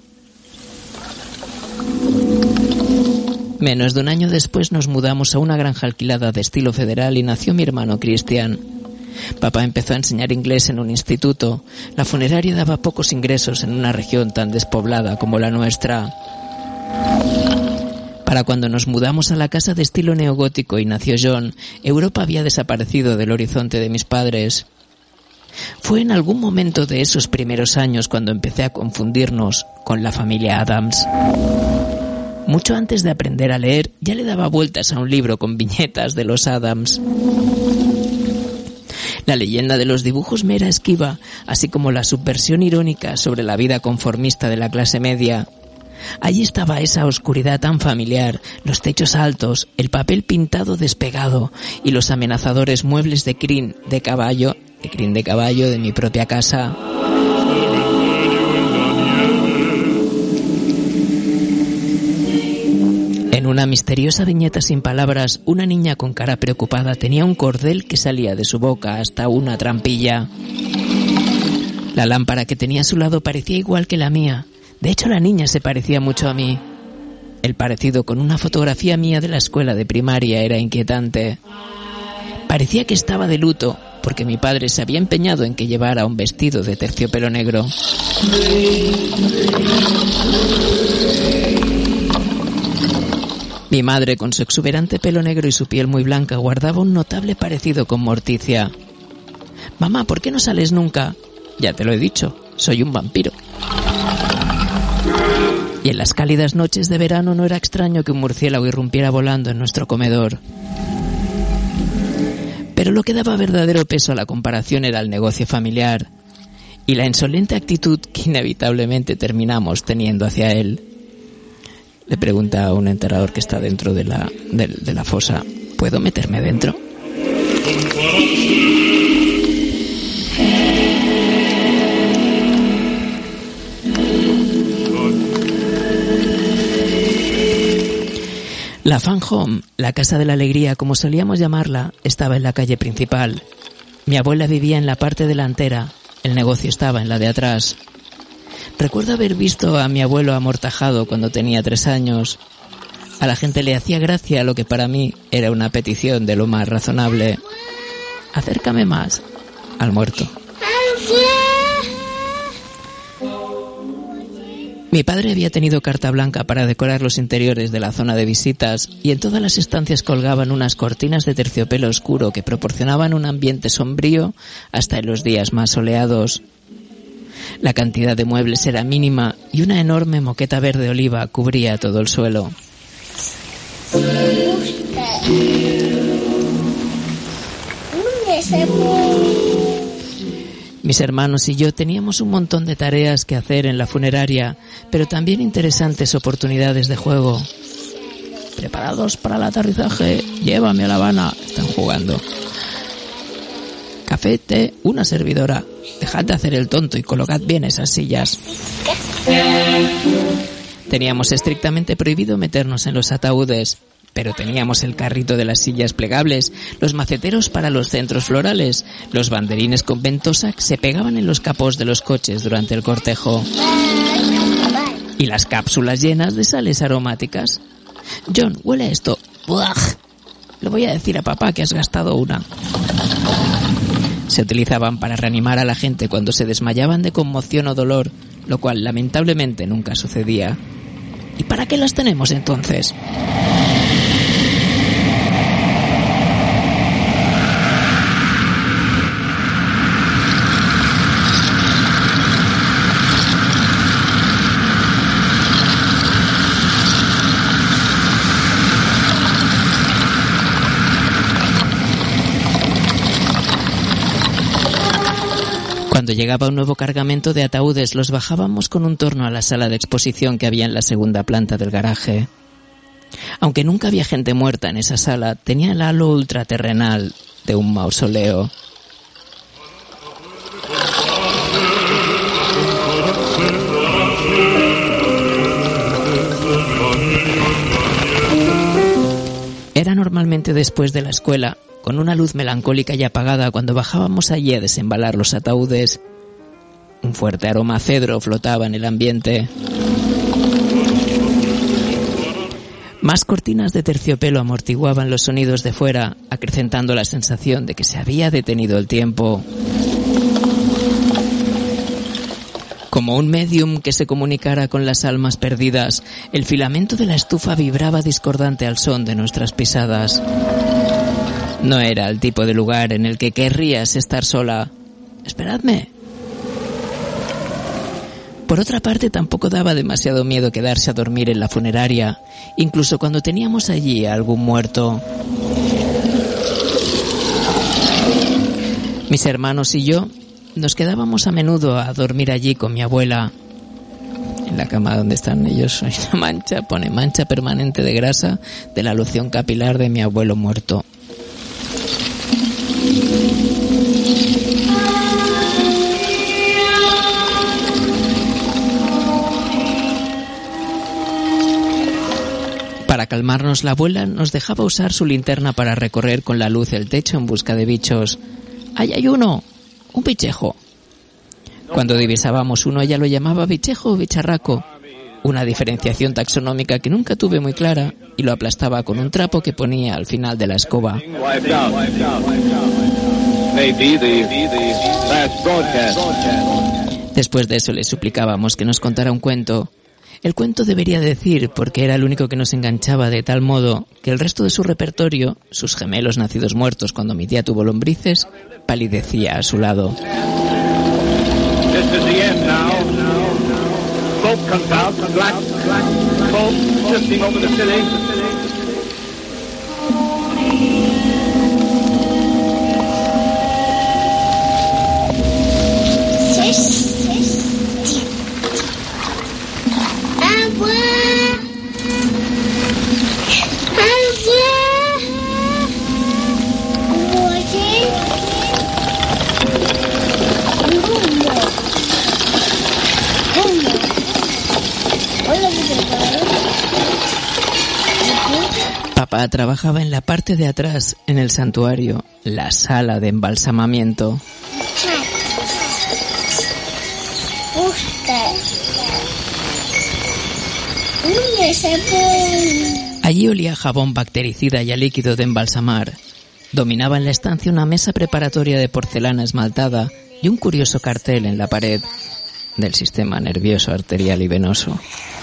Menos de un año después nos mudamos a una granja alquilada de estilo federal y nació mi hermano Christian. Papá empezó a enseñar inglés en un instituto. La funeraria daba pocos ingresos en una región tan despoblada como la nuestra. Para cuando nos mudamos a la casa de estilo neogótico y nació John, Europa había desaparecido del horizonte de mis padres. Fue en algún momento de esos primeros años cuando empecé a confundirnos con la familia Addams. Mucho antes de aprender a leer, ya le daba vueltas a un libro con viñetas de los Addams. La leyenda de los dibujos me era esquiva, así como la subversión irónica sobre la vida conformista de la clase media. Allí estaba esa oscuridad tan familiar, los techos altos, el papel pintado despegado y los amenazadores muebles de crin de caballo, de crin de caballo de mi propia casa. En una misteriosa viñeta sin palabras, una niña con cara preocupada tenía un cordel que salía de su boca hasta una trampilla. La lámpara que tenía a su lado parecía igual que la mía. De hecho, la niña se parecía mucho a mí. El parecido con una fotografía mía de la escuela de primaria era inquietante. Parecía que estaba de luto, porque mi padre se había empeñado en que llevara un vestido de terciopelo negro. Mi madre, con su exuberante pelo negro y su piel muy blanca, guardaba un notable parecido con Morticia. «Mamá, ¿por qué no sales nunca?» «Ya te lo he dicho, soy un vampiro». Y en las cálidas noches de verano no era extraño que un murciélago irrumpiera volando en nuestro comedor. Pero lo que daba verdadero peso a la comparación era el negocio familiar y la insolente actitud que inevitablemente terminamos teniendo hacia él. Le pregunta a un enterrador que está dentro de la, de, de la fosa: ¿puedo meterme dentro? La Fan Home, la Casa de la Alegría, como solíamos llamarla, estaba en la calle principal. Mi abuela vivía en la parte delantera, el negocio estaba en la de atrás. Recuerdo haber visto a mi abuelo amortajado cuando tenía tres años. A la gente le hacía gracia lo que para mí era una petición de lo más razonable: acércame más al muerto. Mi padre había tenido carta blanca para decorar los interiores de la zona de visitas y en todas las estancias colgaban unas cortinas de terciopelo oscuro que proporcionaban un ambiente sombrío hasta en los días más soleados. La cantidad de muebles era mínima y una enorme moqueta verde oliva cubría todo el suelo. Mis hermanos y yo teníamos un montón de tareas que hacer en la funeraria, pero también interesantes oportunidades de juego. Preparados para el aterrizaje, llévame a La Habana. Están jugando. Café, té, una servidora. Dejad de hacer el tonto y colocad bien esas sillas. Teníamos estrictamente prohibido meternos en los ataúdes, pero teníamos el carrito de las sillas plegables, los maceteros para los centros florales, los banderines con ventosa que se pegaban en los capós de los coches durante el cortejo, y las cápsulas llenas de sales aromáticas. John, huele esto. ¡Buah! Le voy a decir a papá que has gastado una. Se utilizaban para reanimar a la gente cuando se desmayaban de conmoción o dolor, lo cual lamentablemente nunca sucedía. ¿Y para qué las tenemos entonces? Cuando llegaba un nuevo cargamento de ataúdes, los bajábamos con un torno a la sala de exposición que había en la segunda planta del garaje. Aunque nunca había gente muerta en esa sala, tenía el halo ultraterrenal de un mausoleo. Era normalmente después de la escuela, con una luz melancólica y apagada cuando bajábamos allí a desembalar los ataúdes. Un fuerte aroma a cedro flotaba en el ambiente. Más cortinas de terciopelo amortiguaban los sonidos de fuera, acrecentando la sensación de que se había detenido el tiempo. Como un medium que se comunicara con las almas perdidas, el filamento de la estufa vibraba discordante al son de nuestras pisadas. No era el tipo de lugar en el que querrías estar sola. Esperadme. Por otra parte, tampoco daba demasiado miedo quedarse a dormir en la funeraria, incluso cuando teníamos allí a algún muerto. Mis hermanos y yo nos quedábamos a menudo a dormir allí con mi abuela. En la cama donde están ellos hay una mancha, pone mancha permanente de grasa de la loción capilar de mi abuelo muerto. Para calmarnos, la abuela nos dejaba usar su linterna para recorrer con la luz el techo en busca de bichos. ¡Ahí hay uno! ¡Un bichejo! Cuando divisábamos uno, ella lo llamaba bichejo o bicharraco, una diferenciación taxonómica que nunca tuve muy clara, y lo aplastaba con un trapo que ponía al final de la escoba. Después de eso le suplicábamos que nos contara un cuento. El cuento debería decir, porque era el único que nos enganchaba de tal modo que el resto de su repertorio, sus gemelos nacidos muertos cuando mi tía tuvo lombrices, palidecía a su lado. Papá trabajaba en la parte de atrás, en el santuario, la sala de embalsamamiento. Allí olía a jabón bactericida y a líquido de embalsamar. Dominaba en la estancia una mesa preparatoria de porcelana esmaltada y un curioso cartel en la pared del sistema nervioso arterial y venoso.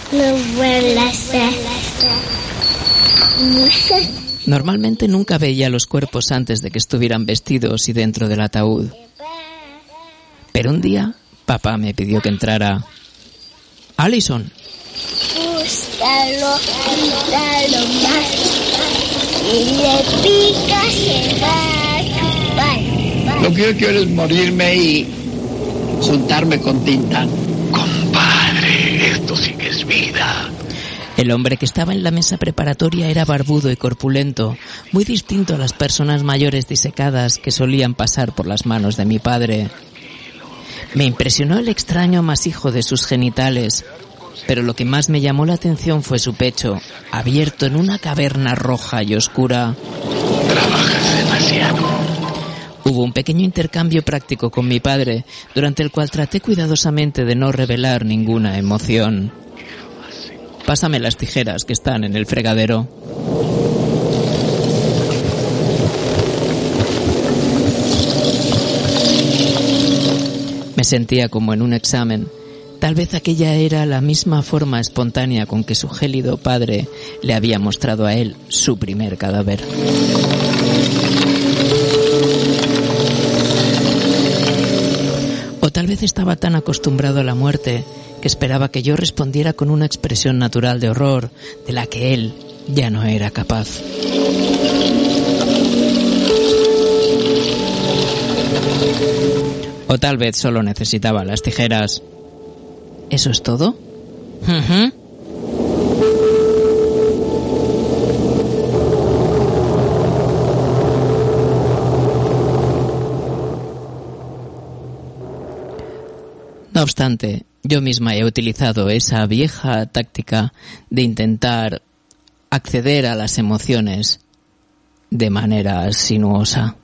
Normalmente nunca veía los cuerpos antes de que estuvieran vestidos y dentro del ataúd. Pero un día, Papá me pidió que entrara. Alison. Búscalo, quítalo más. Y le pica, se va a chupar. Lo que yo quiero es morirme y juntarme con Tintán. Compadre, esto sí que es vida. El hombre que estaba en la mesa preparatoria era barbudo y corpulento, muy distinto a las personas mayores disecadas que solían pasar por las manos de mi padre. Me impresionó el extraño amasijo de sus genitales, pero lo que más me llamó la atención fue su pecho, abierto en una caverna roja y oscura. Trabajas demasiado. Hubo un pequeño intercambio práctico con mi padre, durante el cual traté cuidadosamente de no revelar ninguna emoción. Pásame las tijeras que están en el fregadero. Me sentía como en un examen. Tal vez aquella era la misma forma espontánea con que su gélido padre le había mostrado a él su primer cadáver. O tal vez estaba tan acostumbrado a la muerte que esperaba que yo respondiera con una expresión natural de horror de la que él ya no era capaz. O tal vez solo necesitaba las tijeras. ¿Eso es todo? Uh-huh. No obstante, yo misma he utilizado esa vieja táctica de intentar acceder a las emociones de manera sinuosa.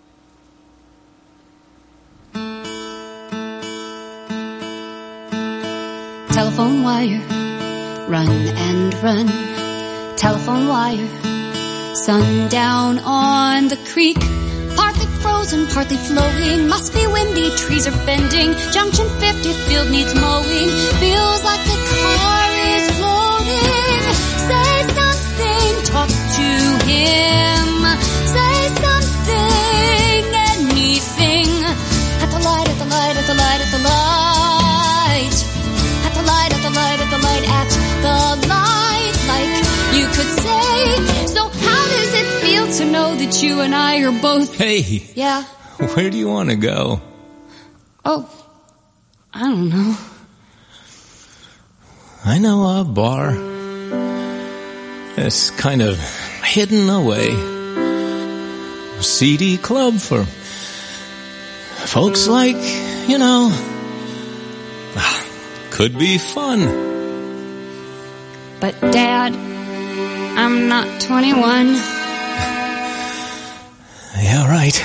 Telephone wire, run and run. Telephone wire, sundown on the creek. Partly frozen, partly flowing. Must be windy, trees are bending. Junction fifty, field needs mowing. Feels like the car is floating. Say something, talk to him. Say something, anything. At the light, at the light, at the light, at the light. At the light, at the light, at the light, at the light. Like you could say. So how does it feel to know that you and I are both... Hey. Yeah? Where do you want to go? Oh, I don't know. I know a bar. It's kind of hidden away. A seedy club for folks like, you know, could be fun. But Dad, I'm not twenty-one. Yeah, right.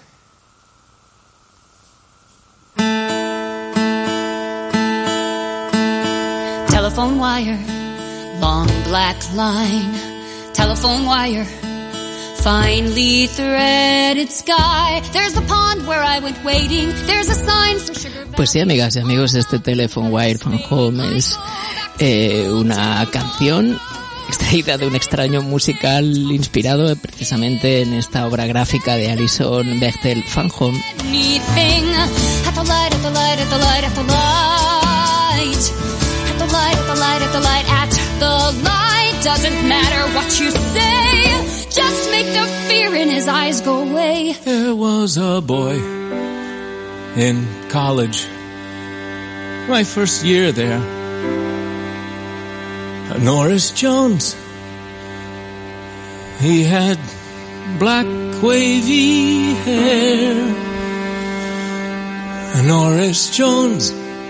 Telephone wire, long black line. Telephone wire, finely threaded sky. There's the pond where I went wading. There's a sign for sugar. Pues sí, amigas y amigos, este Telephone Wire from Home es eh, una canción extraída de un extraño musical inspirado precisamente en esta obra gráfica de Alison Bechdel, Van Home. There was a boy in college, my first year there. Norris Jones. He had black wavy hair. Norris Jones.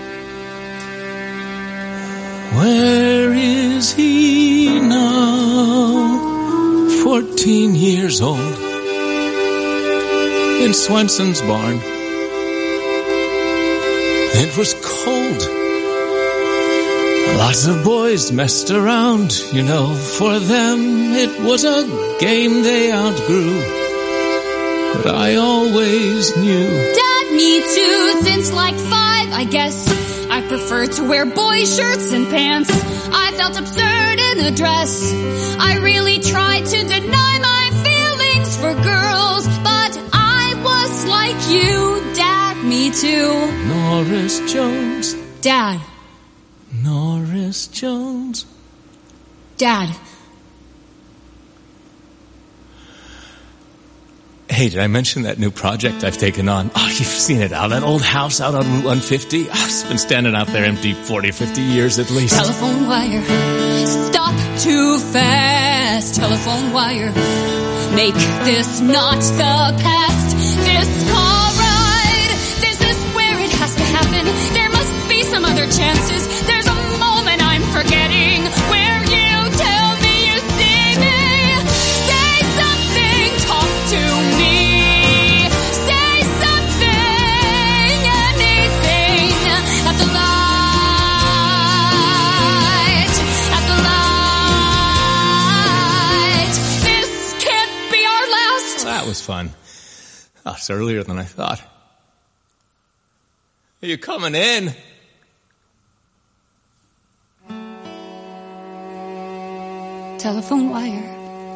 Where is he now? Fourteen years old. In Swenson's barn. It was cold. Lots of boys messed around, you know. For them it was a game they outgrew. But I always knew. Dad, me too, since like five, I guess. I prefer to wear boy shirts and pants. I felt absurd in a dress. I really tried to deny my feelings for girls. But I was like you, Dad, me to Norris Jones. Dad. Norris Jones. Dad. Hey, did I mention that new project I've taken on? Oh, you've seen it out. That old house out on Route one fifty. Oh, it's been standing out there empty forty, fifty years at least. Telephone wire. Stop too fast. Telephone wire. Make this not the past. This car ride. This is where it has to happen. There must be some other chances. There's a moment I'm forgetting where you tell me you see me. Say something. Talk to me. Say something. Anything. At the light. At the light. This can't be our last. Well, that was fun. Oh, it's earlier than I thought. Are you coming in? Telephone wire.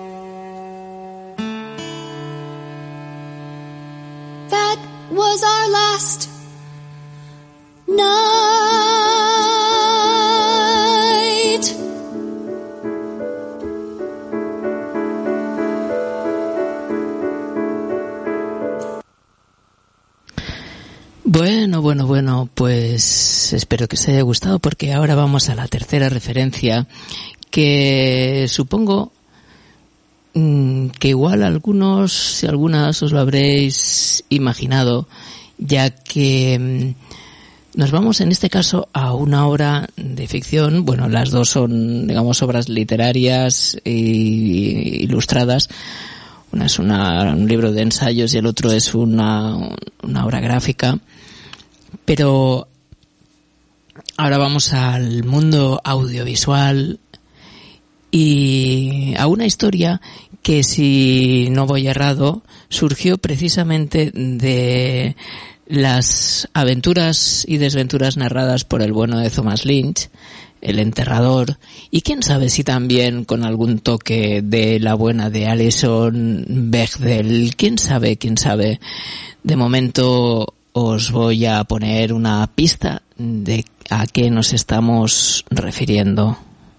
That was our last night. Bueno, bueno, bueno, pues espero que os haya gustado porque ahora vamos a la tercera referencia que supongo mmm, que igual algunos y algunas os lo habréis imaginado, ya que mmm, nos vamos en este caso a una obra de ficción. Bueno, las dos son, digamos, obras literarias e ilustradas. Una es una, un libro de ensayos y el otro es una, una obra gráfica. Pero ahora vamos al mundo audiovisual y a una historia que, si no voy errado, surgió precisamente de las aventuras y desventuras narradas por el bueno de Thomas Lynch, El enterrador, y quién sabe si también con algún toque de la buena de Alison Bechdel, quién sabe, quién sabe. De momento os voy a poner una pista de a qué nos estamos refiriendo.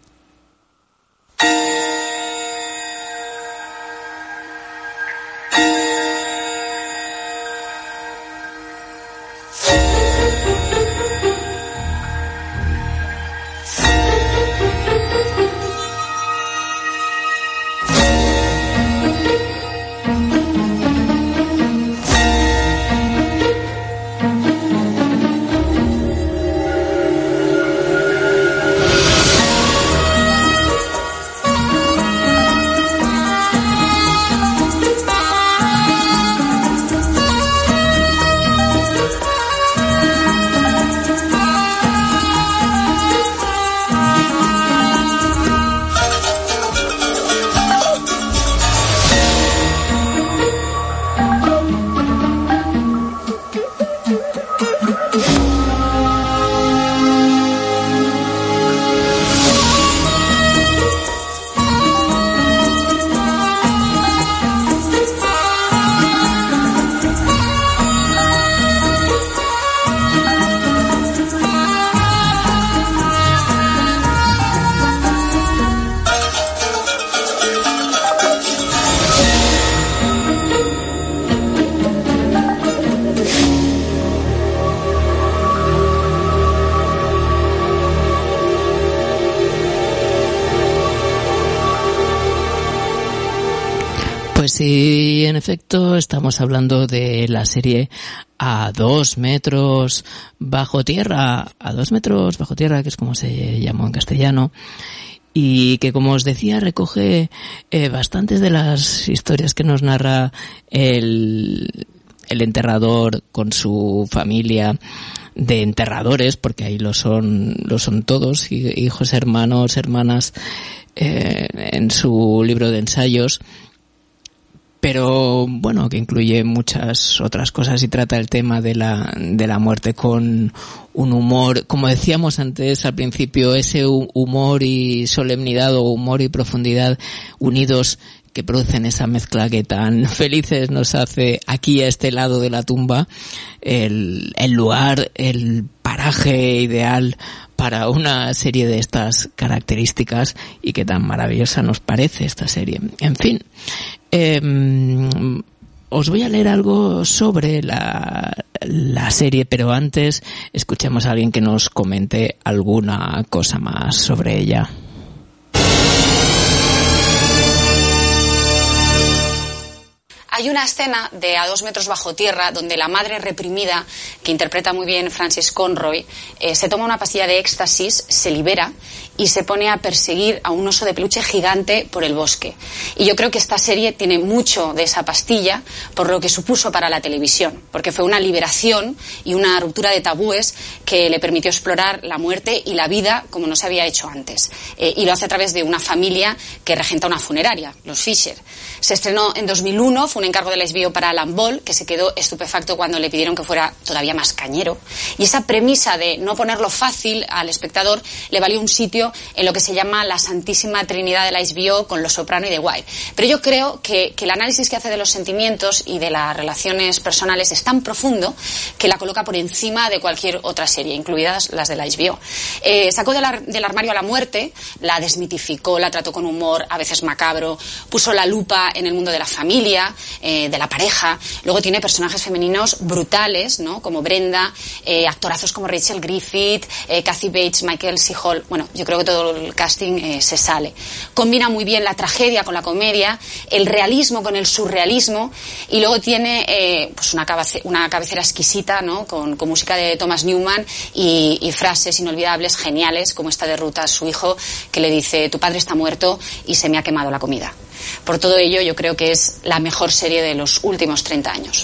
Pues sí, en efecto, estamos hablando de la serie A dos metros bajo tierra, A dos metros bajo tierra, que es como se llamó en castellano, y que, como os decía, recoge eh, bastantes de las historias que nos narra el, el enterrador con su familia de enterradores, porque ahí lo son, lo son todos, hijos, hermanos, hermanas, eh, en su libro de ensayos. Pero bueno, que incluye muchas otras cosas y trata el tema de la de la muerte con un humor, como decíamos antes al principio, ese humor y solemnidad o humor y profundidad unidos, que producen esa mezcla que tan felices nos hace aquí a este lado de la tumba, el, el lugar, el paraje ideal para una serie de estas características, y que tan maravillosa nos parece esta serie. En fin, eh, os voy a leer algo sobre la, la serie, pero antes escuchemos a alguien que nos comente alguna cosa más sobre ella. Hay una escena de A dos metros bajo tierra donde la madre reprimida, que interpreta muy bien Frances Conroy, eh, se toma una pastilla de éxtasis, se libera y se pone a perseguir a un oso de peluche gigante por el bosque. Y yo creo que esta serie tiene mucho de esa pastilla por lo que supuso para la televisión, porque fue una liberación y una ruptura de tabúes que le permitió explorar la muerte y la vida como no se había hecho antes. Eh, y lo hace a través de una familia que regenta una funeraria, los Fisher. Se estrenó en dos mil uno, fue un encargo de la H B O para Alan Ball, que se quedó estupefacto cuando le pidieron que fuera todavía más cañero. Y esa premisa de no ponerlo fácil al espectador le valió un sitio en lo que se llama la santísima trinidad de la H B O con Los Soprano y The Wire. Pero yo creo que, que el análisis que hace de los sentimientos y de las relaciones personales es tan profundo que la coloca por encima de cualquier otra serie, incluidas las de la H B O. Eh, sacó del, ar- del armario a la muerte, la desmitificó, la trató con humor, a veces macabro, puso la lupa en el mundo de la familia, eh, de la pareja. Luego tiene personajes femeninos brutales, ¿no? Como Brenda, eh, actorazos como Rachel Griffith, eh, Kathy Bates, Michael C. Hall. Bueno, yo creo que todo el casting eh, se sale. Combina muy bien la tragedia con la comedia, el realismo con el surrealismo, y luego tiene eh, pues una, cabace- una cabecera exquisita, ¿no? Con, con música de Thomas Newman y, y frases inolvidables, geniales, como esta de Ruth a su hijo, que le dice: tu padre está muerto y se me ha quemado la comida. Por todo ello, yo creo que es la mejor serie de los últimos treinta años.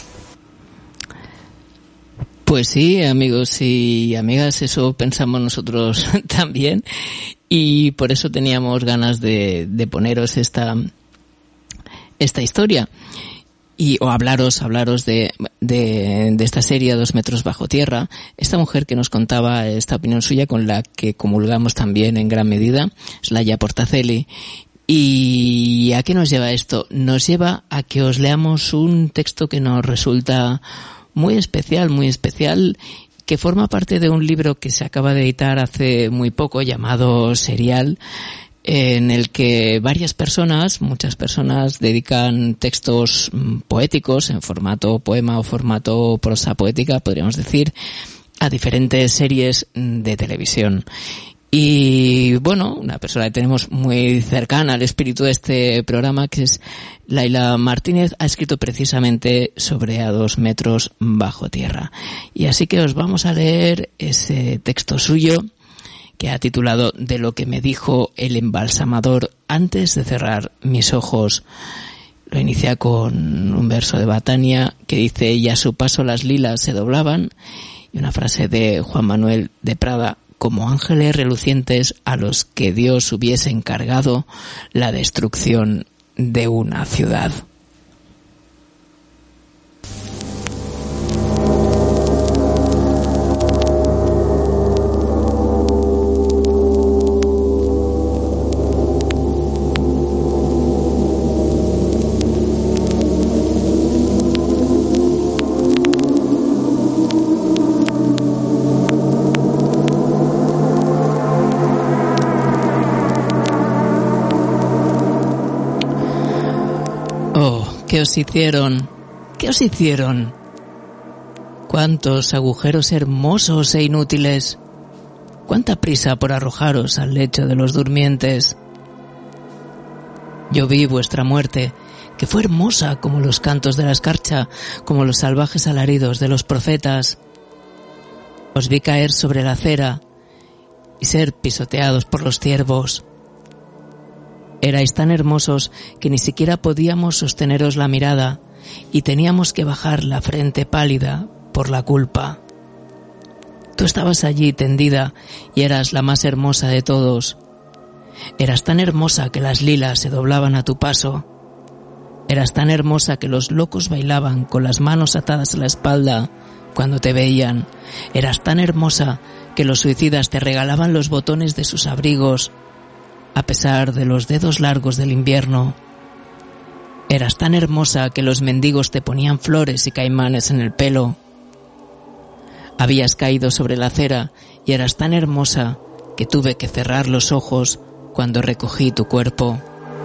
Pues sí, amigos y amigas, eso pensamos nosotros también, y por eso teníamos ganas de, de poneros esta esta historia y o hablaros hablaros de, de de esta serie A dos metros bajo tierra. Esta mujer que nos contaba esta opinión suya, con la que comulgamos también en gran medida, es Laia Portacelli. ¿Y a qué nos lleva esto? Nos lleva a que os leamos un texto que nos resulta muy especial, muy especial, que forma parte de un libro que se acaba de editar hace muy poco, llamado Serial, en el que varias personas, muchas personas, dedican textos poéticos en formato poema o formato prosa poética, podríamos decir, a diferentes series de televisión. Y bueno, una persona que tenemos muy cercana al espíritu de este programa, que es Laila Martínez, ha escrito precisamente sobre A dos metros bajo tierra. Y así que os vamos a leer ese texto suyo, que ha titulado De lo que me dijo el embalsamador antes de cerrar mis ojos. Lo inicia con un verso de Batania que dice: y a su paso las lilas se doblaban, y una frase de Juan Manuel de Prada: como ángeles relucientes a los que Dios hubiese encargado la destrucción de una ciudad. ¿Qué os hicieron? ¿Qué os hicieron? ¿Cuántos agujeros hermosos e inútiles? ¿Cuánta prisa por arrojaros al lecho de los durmientes? Yo vi vuestra muerte, que fue hermosa como los cantos de la escarcha, como los salvajes alaridos de los profetas. Os vi caer sobre la acera y ser pisoteados por los ciervos. Erais tan hermosos que ni siquiera podíamos sosteneros la mirada y teníamos que bajar la frente pálida por la culpa. Tú estabas allí tendida y eras la más hermosa de todos. Eras tan hermosa que las lilas se doblaban a tu paso. Eras tan hermosa que los locos bailaban con las manos atadas a la espalda cuando te veían. Eras tan hermosa que los suicidas te regalaban los botones de sus abrigos a pesar de los dedos largos del invierno. Eras tan hermosa que los mendigos te ponían flores y caimanes en el pelo. Habías caído sobre la acera y eras tan hermosa que tuve que cerrar los ojos cuando recogí tu cuerpo.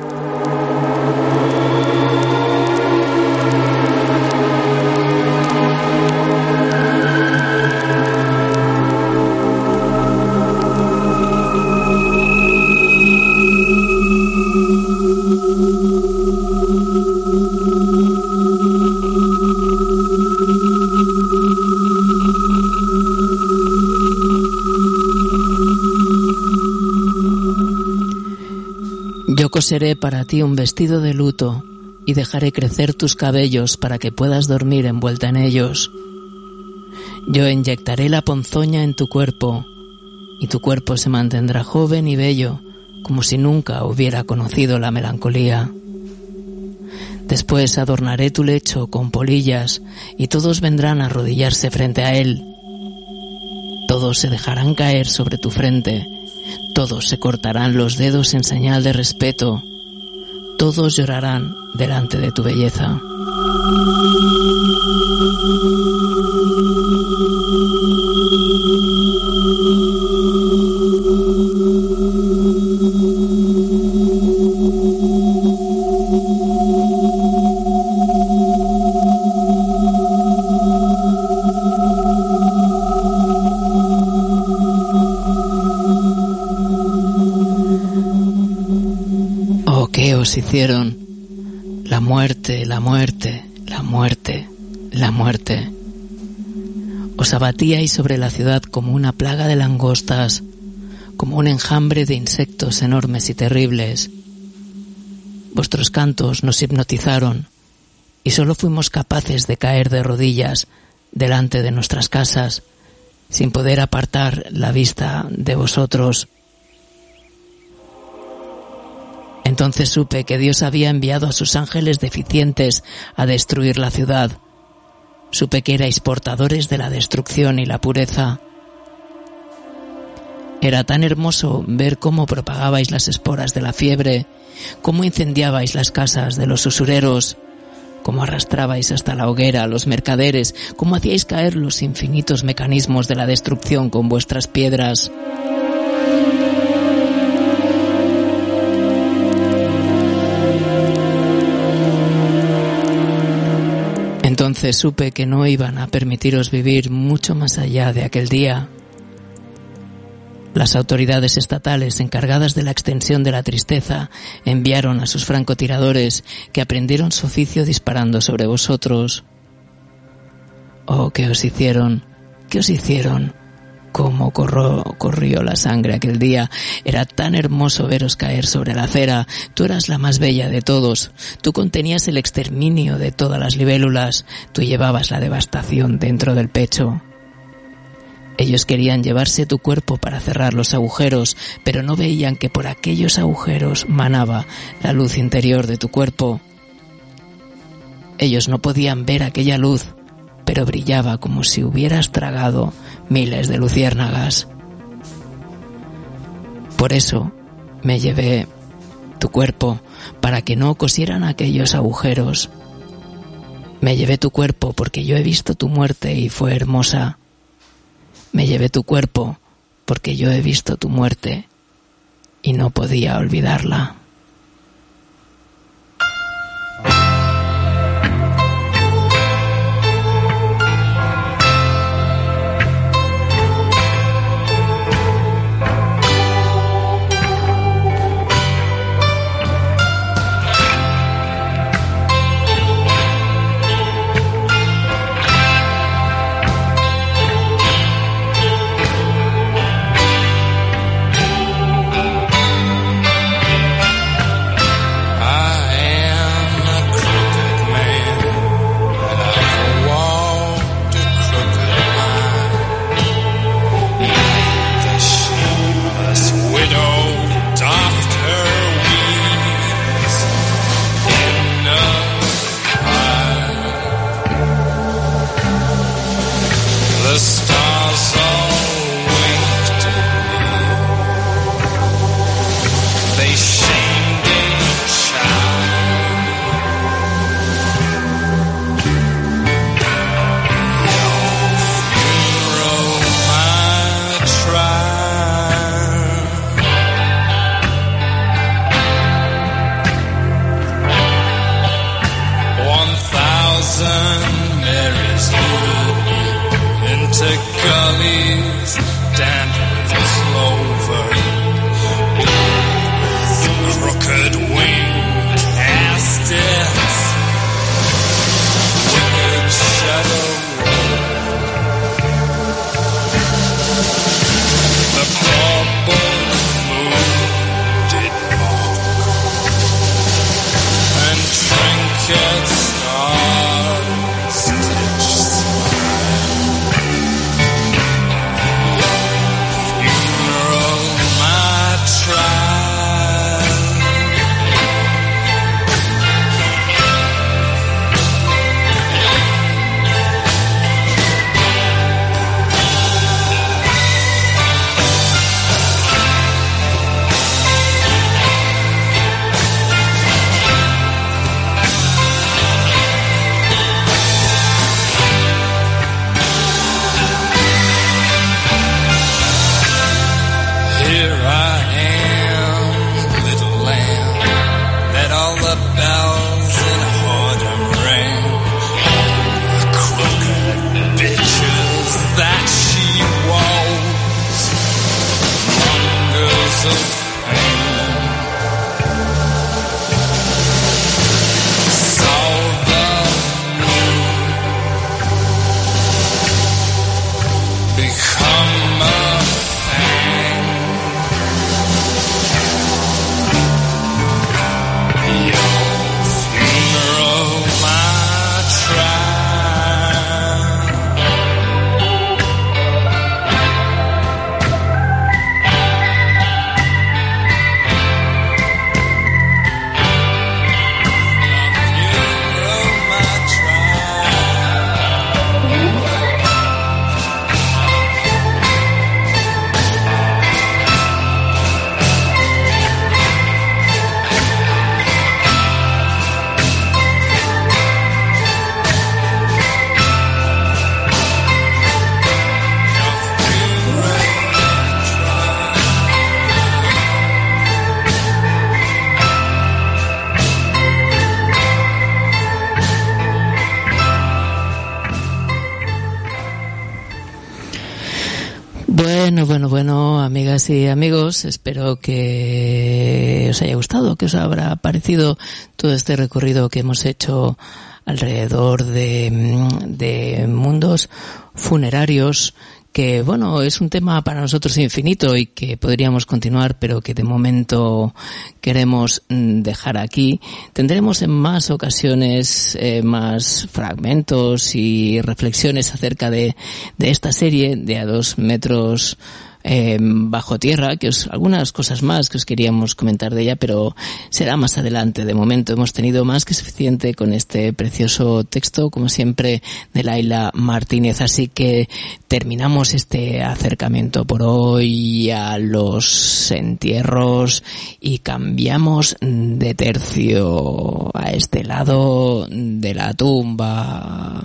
Yo coseré para ti un vestido de luto y dejaré crecer tus cabellos para que puedas dormir envuelta en ellos. Yo inyectaré la ponzoña en tu cuerpo y tu cuerpo se mantendrá joven y bello como si nunca hubiera conocido la melancolía. Después adornaré tu lecho con polillas y todos vendrán a arrodillarse frente a él. Todos se dejarán caer sobre tu frente. Todos se cortarán los dedos en señal de respeto. Todos llorarán delante de tu belleza. ¿Qué os hicieron? La muerte, la muerte, la muerte, la muerte. Os abatíais sobre la ciudad como una plaga de langostas, como un enjambre de insectos enormes y terribles. Vuestros cantos nos hipnotizaron y solo fuimos capaces de caer de rodillas delante de nuestras casas, sin poder apartar la vista de vosotros. Entonces supe que Dios había enviado a sus ángeles deficientes a destruir la ciudad. Supe que erais portadores de la destrucción y la pureza. Era tan hermoso ver cómo propagabais las esporas de la fiebre, cómo incendiabais las casas de los usureros, cómo arrastrabais hasta la hoguera a los mercaderes, cómo hacíais caer los infinitos mecanismos de la destrucción con vuestras piedras. Entonces supe que no iban a permitiros vivir mucho más allá de aquel día. Las autoridades estatales encargadas de la extensión de la tristeza enviaron a sus francotiradores que aprendieron su oficio disparando sobre vosotros. Oh, ¿qué os hicieron? ¿Qué os hicieron? Cómo corrió, corrió la sangre aquel día. Era tan hermoso veros caer sobre la acera. Tú eras la más bella de todos. Tú contenías el exterminio de todas las libélulas. Tú llevabas la devastación dentro del pecho. Ellos querían llevarse tu cuerpo para cerrar los agujeros, pero no veían que por aquellos agujeros manaba la luz interior de tu cuerpo. Ellos no podían ver aquella luz, pero brillaba como si hubieras tragado miles de luciérnagas. Por eso me llevé tu cuerpo, para que no cosieran aquellos agujeros. Me llevé tu cuerpo porque yo he visto tu muerte y fue hermosa. Me llevé tu cuerpo porque yo he visto tu muerte y no podía olvidarla. Bueno, bueno, bueno, amigas y amigos, espero que os haya gustado, que os habrá parecido todo este recorrido que hemos hecho alrededor de, de mundos funerarios, que bueno, es un tema para nosotros infinito y que podríamos continuar, pero que de momento queremos dejar aquí. Tendremos en más ocasiones eh, más fragmentos y reflexiones acerca de, de esta serie de A dos metros Eh, bajo tierra, que os, algunas cosas más que os queríamos comentar de ella, pero será más adelante. De momento hemos tenido más que suficiente con este precioso texto, como siempre, de Laila Martínez, así que terminamos este acercamiento por hoy a los entierros y cambiamos de tercio a este lado de la tumba.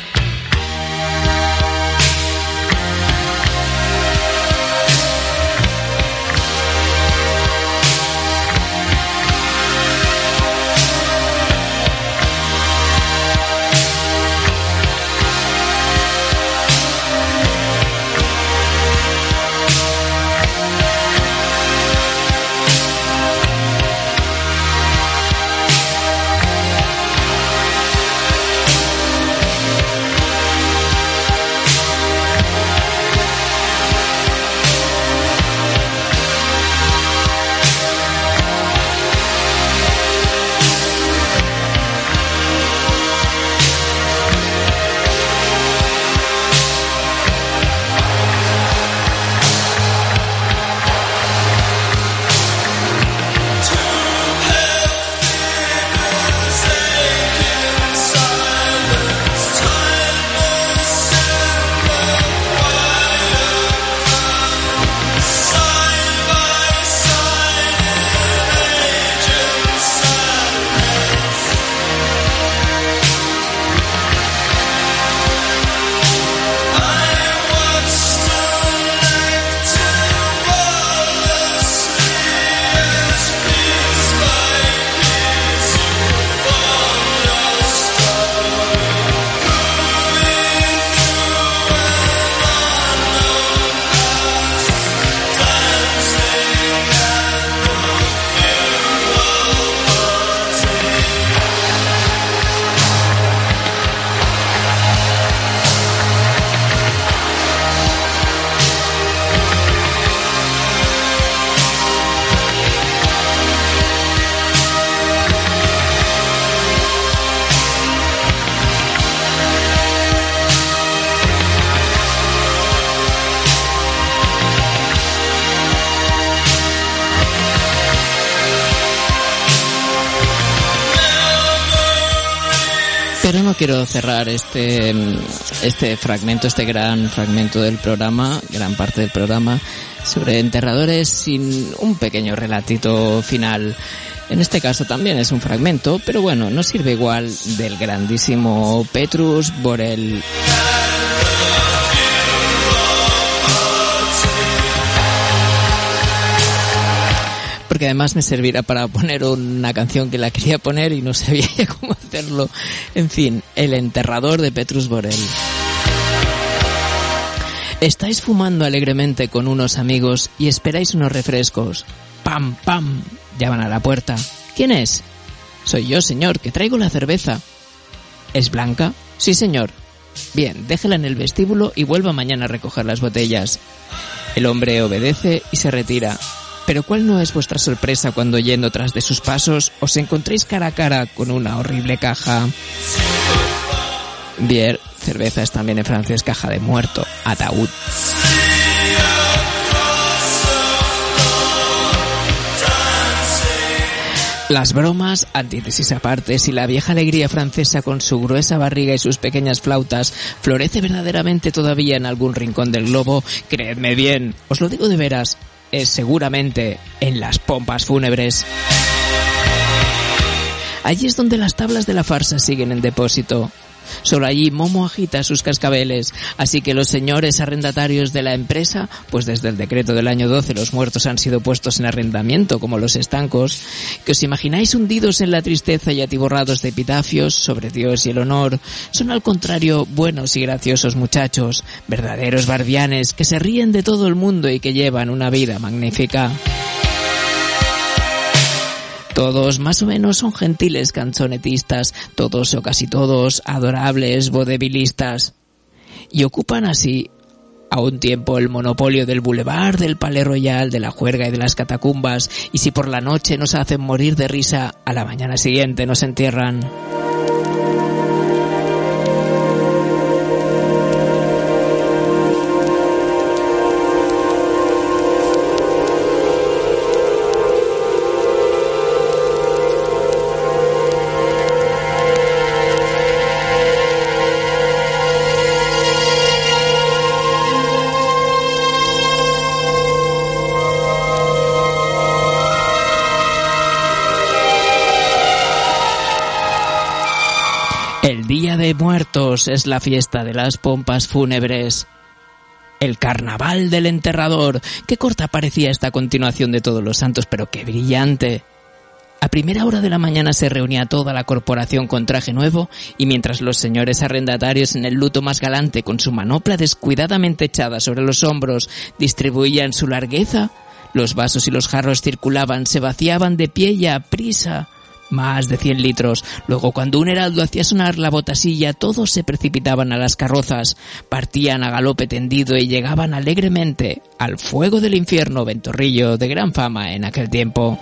Pero no quiero cerrar este este fragmento, este gran fragmento del programa, gran parte del programa, sobre enterradores sin un pequeño relatito final. En este caso también es un fragmento, pero bueno, no sirve igual, del grandísimo Petrus Borel. Porque además me servirá para poner una canción que la quería poner y no sabía cómo hacerlo. En fin, El enterrador de Petrus Borel. Estáis fumando alegremente con unos amigos y esperáis unos refrescos. ¡Pam, pam! Llaman a la puerta. ¿Quién es? Soy yo, señor, que traigo la cerveza. ¿Es blanca? Sí, señor. Bien, déjela en el vestíbulo y vuelva mañana a recoger las botellas. El hombre obedece y se retira. Pero ¿cuál no es vuestra sorpresa cuando, yendo tras de sus pasos, os encontréis cara a cara con una horrible caja? Bière, cerveza es también en francés caja de muerto, ataúd. Las bromas, antítesis apartes, y la vieja alegría francesa con su gruesa barriga y sus pequeñas flautas florece verdaderamente todavía en algún rincón del globo. Creedme bien, os lo digo de veras, es seguramente en las pompas fúnebres. Allí es donde las tablas de la farsa siguen en depósito. Solo allí Momo agita sus cascabeles, así que los señores arrendatarios de la empresa, pues desde el decreto del año doce los muertos han sido puestos en arrendamiento como los estancos, que os imagináis hundidos en la tristeza y atiborrados de epitafios sobre Dios y el honor, son al contrario buenos y graciosos muchachos, verdaderos barbianes que se ríen de todo el mundo y que llevan una vida magnífica. Todos más o menos son gentiles canzonetistas, todos o casi todos adorables vodevililistas. Y ocupan así a un tiempo el monopolio del boulevard, del Palais Royal, de la juerga y de las catacumbas, y si por la noche nos hacen morir de risa, a la mañana siguiente nos entierran. El Día de Muertos es la fiesta de las pompas fúnebres. El carnaval del enterrador. Qué corta parecía esta continuación de Todos los Santos, pero qué brillante. A primera hora de la mañana se reunía toda la corporación con traje nuevo y mientras los señores arrendatarios en el luto más galante con su manopla descuidadamente echada sobre los hombros distribuían su largueza, los vasos y los jarros circulaban, se vaciaban de pie y a prisa. Más de cien litros. Luego, cuando un heraldo hacía sonar la botasilla, todos se precipitaban a las carrozas, partían a galope tendido y llegaban alegremente al fuego del infierno, ventorrillo de gran fama en aquel tiempo.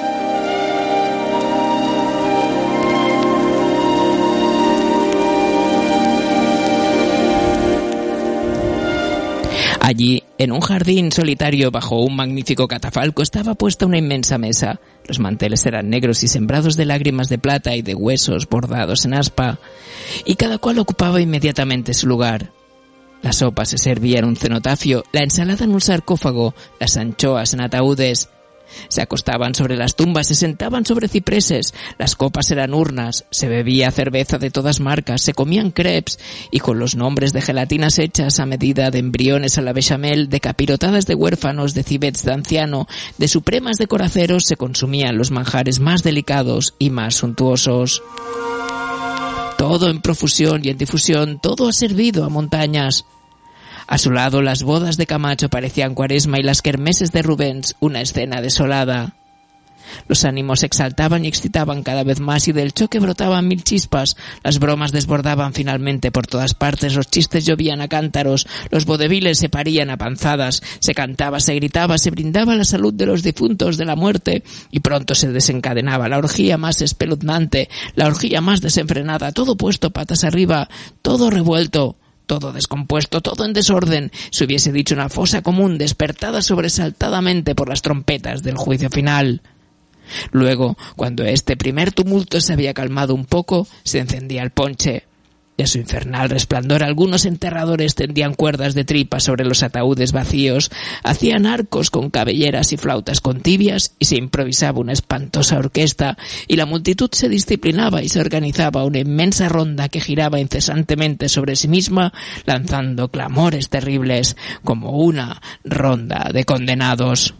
Allí, en un jardín solitario bajo un magnífico catafalco, estaba puesta una inmensa mesa. Los manteles eran negros y sembrados de lágrimas de plata y de huesos bordados en aspa, y cada cual ocupaba inmediatamente su lugar. La sopa se servía en un cenotafio, la ensalada en un sarcófago, las anchoas en ataúdes. Se acostaban sobre las tumbas, se sentaban sobre cipreses, las copas eran urnas, se bebía cerveza de todas marcas, se comían crepes y con los nombres de gelatinas hechas a medida de embriones a la bechamel, de capirotadas de huérfanos, de cibets de anciano, de supremas de coraceros se consumían los manjares más delicados y más suntuosos. Todo en profusión y en difusión, todo ha servido a montañas. A su lado las bodas de Camacho parecían Cuaresma y las kermeses de Rubens una escena desolada. Los ánimos se exaltaban y excitaban cada vez más y del choque brotaban mil chispas, las bromas desbordaban finalmente por todas partes, los chistes llovían a cántaros, los vodeviles se parían a panzadas, se cantaba, se gritaba, se brindaba la salud de los difuntos de la muerte y pronto se desencadenaba la orgía más espeluznante, la orgía más desenfrenada, todo puesto patas arriba, todo revuelto. Todo descompuesto, todo en desorden, se hubiese dicho una fosa común despertada sobresaltadamente por las trompetas del juicio final. Luego, cuando este primer tumulto se había calmado un poco, se encendía el ponche. Y a su infernal resplandor algunos enterradores tendían cuerdas de tripa sobre los ataúdes vacíos, hacían arcos con cabelleras y flautas con tibias y se improvisaba una espantosa orquesta y la multitud se disciplinaba y se organizaba una inmensa ronda que giraba incesantemente sobre sí misma, lanzando clamores terribles como una ronda de condenados.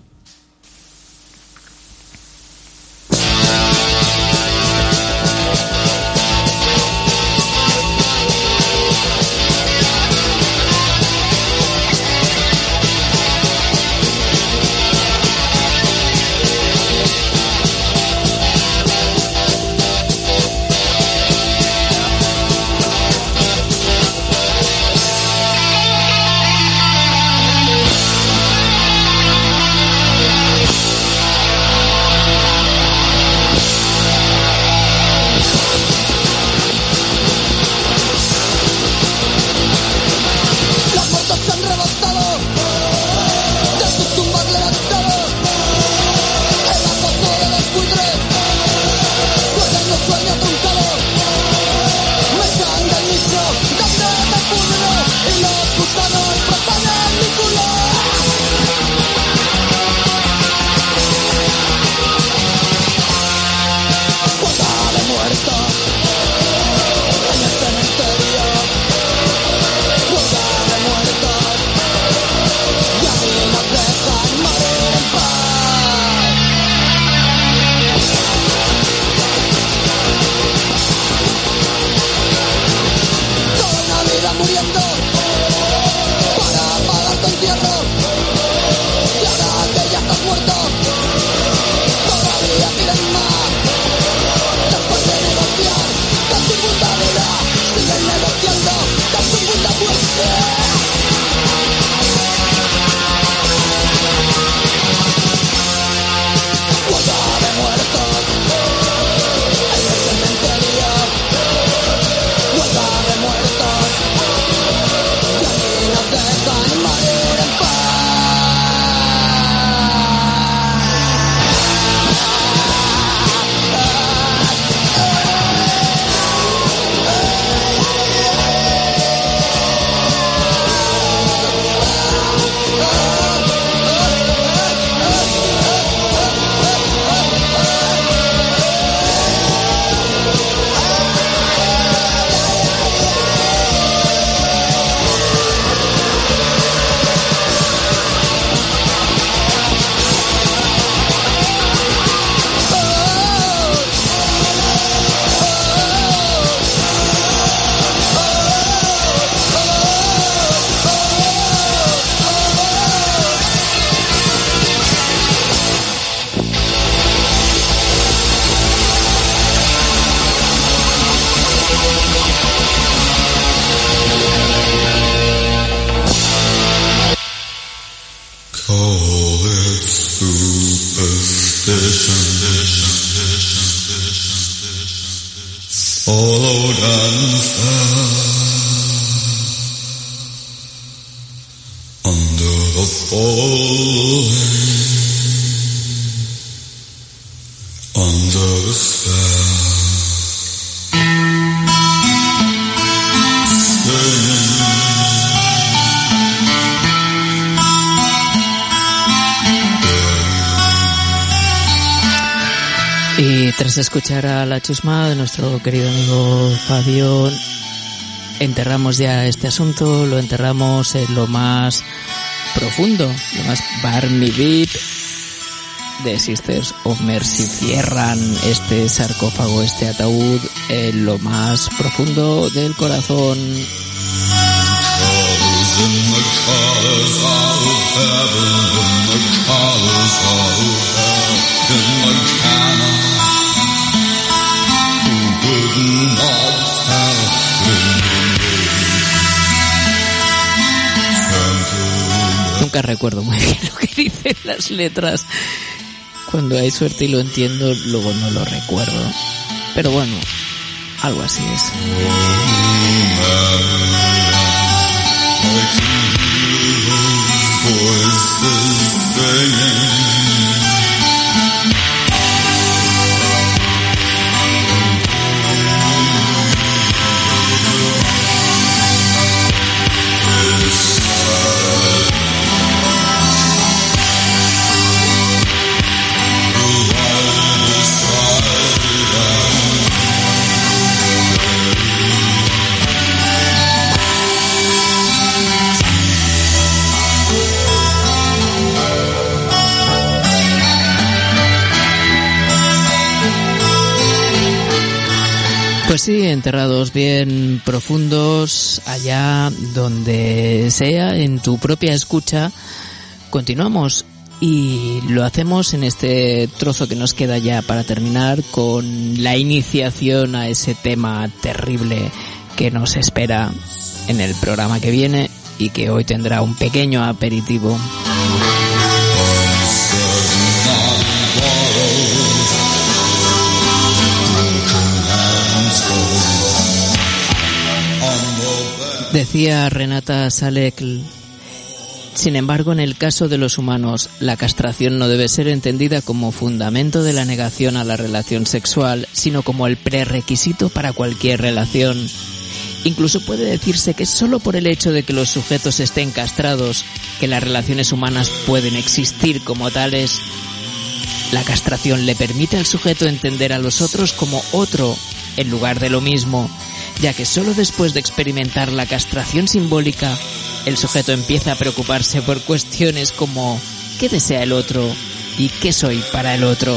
followed and fell under the falling, under the spell, singing. Y tras escuchar a la chusma de nuestro querido amigo Fabio, enterramos ya este asunto, lo enterramos en lo más profundo, lo más Barmy Beat de Sisters of Mercy. Cierran este sarcófago, este ataúd, en lo más profundo del corazón. Nunca recuerdo muy bien lo que dicen las letras. Cuando hay suerte y lo entiendo, luego no lo recuerdo. Pero bueno, algo así es. Pues sí, enterrados bien profundos, allá donde sea, en tu propia escucha. Continuamos y lo hacemos en este trozo que nos queda ya para terminar con la iniciación a ese tema terrible que nos espera en el programa que viene y que hoy tendrá un pequeño aperitivo. Decía Renata Salekl: sin embargo, en el caso de los humanos, la castración no debe ser entendida como fundamento de la negación a la relación sexual, sino como el prerequisito para cualquier relación. Incluso puede decirse que es solo por el hecho de que los sujetos estén castrados que las relaciones humanas pueden existir como tales. La castración le permite al sujeto entender a los otros como otro en lugar de lo mismo, ya que solo después de experimentar la castración simbólica, el sujeto empieza a preocuparse por cuestiones como ¿qué desea el otro? ¿Y qué soy para el otro?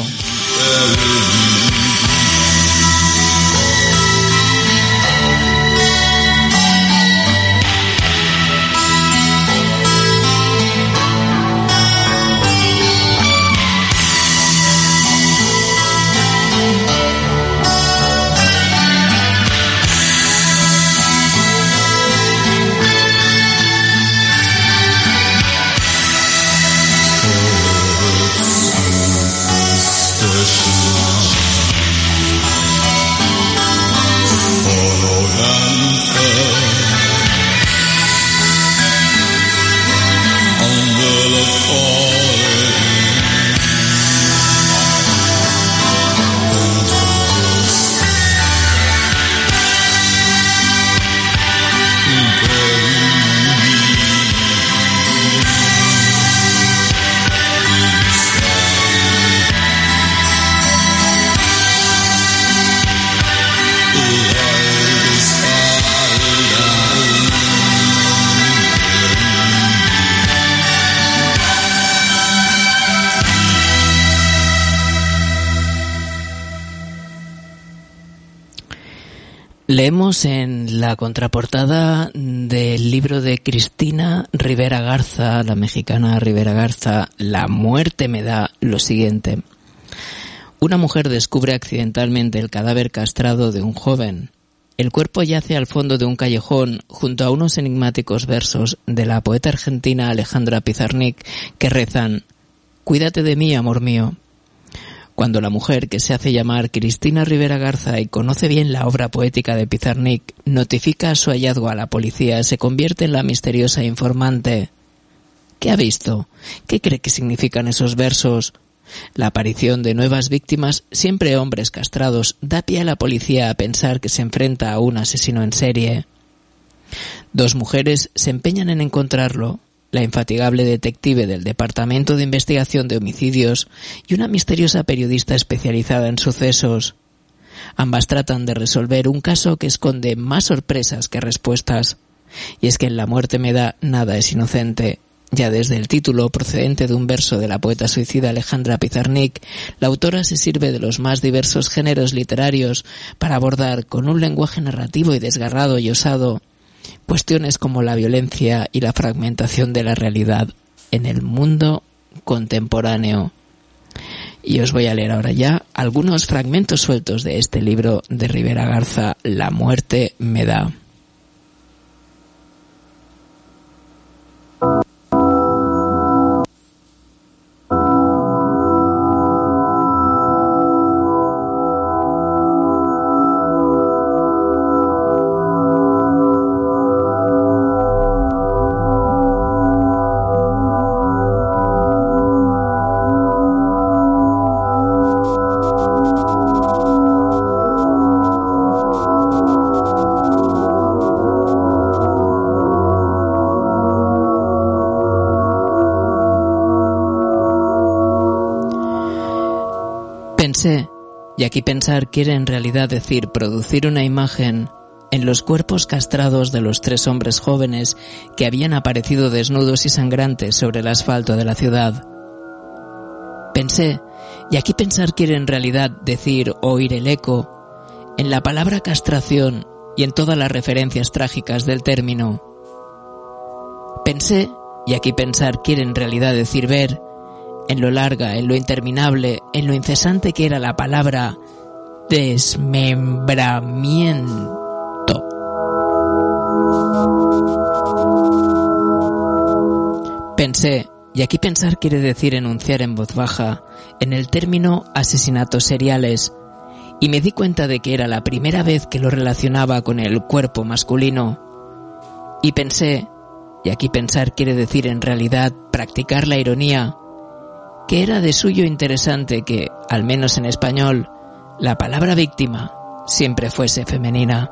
Leemos en la contraportada del libro de Cristina Rivera Garza, la mexicana Rivera Garza, La muerte me da, lo siguiente. Una mujer descubre accidentalmente el cadáver castrado de un joven. El cuerpo yace al fondo de un callejón junto a unos enigmáticos versos de la poeta argentina Alejandra Pizarnik que rezan: «Cuídate de mí, amor mío». Cuando la mujer, que se hace llamar Cristina Rivera Garza y conoce bien la obra poética de Pizarnik, notifica su hallazgo a la policía, se convierte en la misteriosa informante. ¿Qué ha visto? ¿Qué cree que significan esos versos? La aparición de nuevas víctimas, siempre hombres castrados, da pie a la policía a pensar que se enfrenta a un asesino en serie. Dos mujeres se empeñan en encontrarlo, la infatigable detective del Departamento de Investigación de Homicidios y una misteriosa periodista especializada en sucesos. Ambas tratan de resolver un caso que esconde más sorpresas que respuestas. Y es que en La muerte me da nada es inocente. Ya desde el título, procedente de un verso de la poeta suicida Alejandra Pizarnik, la autora se sirve de los más diversos géneros literarios para abordar, con un lenguaje narrativo y desgarrado y osado, cuestiones como la violencia y la fragmentación de la realidad en el mundo contemporáneo. Y os voy a leer ahora ya algunos fragmentos sueltos de este libro de Rivera Garza, La muerte me da. Pensé, y aquí pensar quiere en realidad decir producir una imagen, en los cuerpos castrados de los tres hombres jóvenes que habían aparecido desnudos y sangrantes sobre el asfalto de la ciudad. Pensé, y aquí pensar quiere en realidad decir oír el eco, en la palabra castración y en todas las referencias trágicas del término. Pensé, y aquí pensar quiere en realidad decir ver, en lo larga, en lo interminable, en lo incesante que era la palabra desmembramiento. Pensé, y aquí pensar quiere decir enunciar en voz baja, en el término asesinatos seriales, y me di cuenta de que era la primera vez que lo relacionaba con el cuerpo masculino. Y pensé, y aquí pensar quiere decir en realidad practicar la ironía, que era de suyo interesante que, al menos en español, la palabra víctima siempre fuese femenina.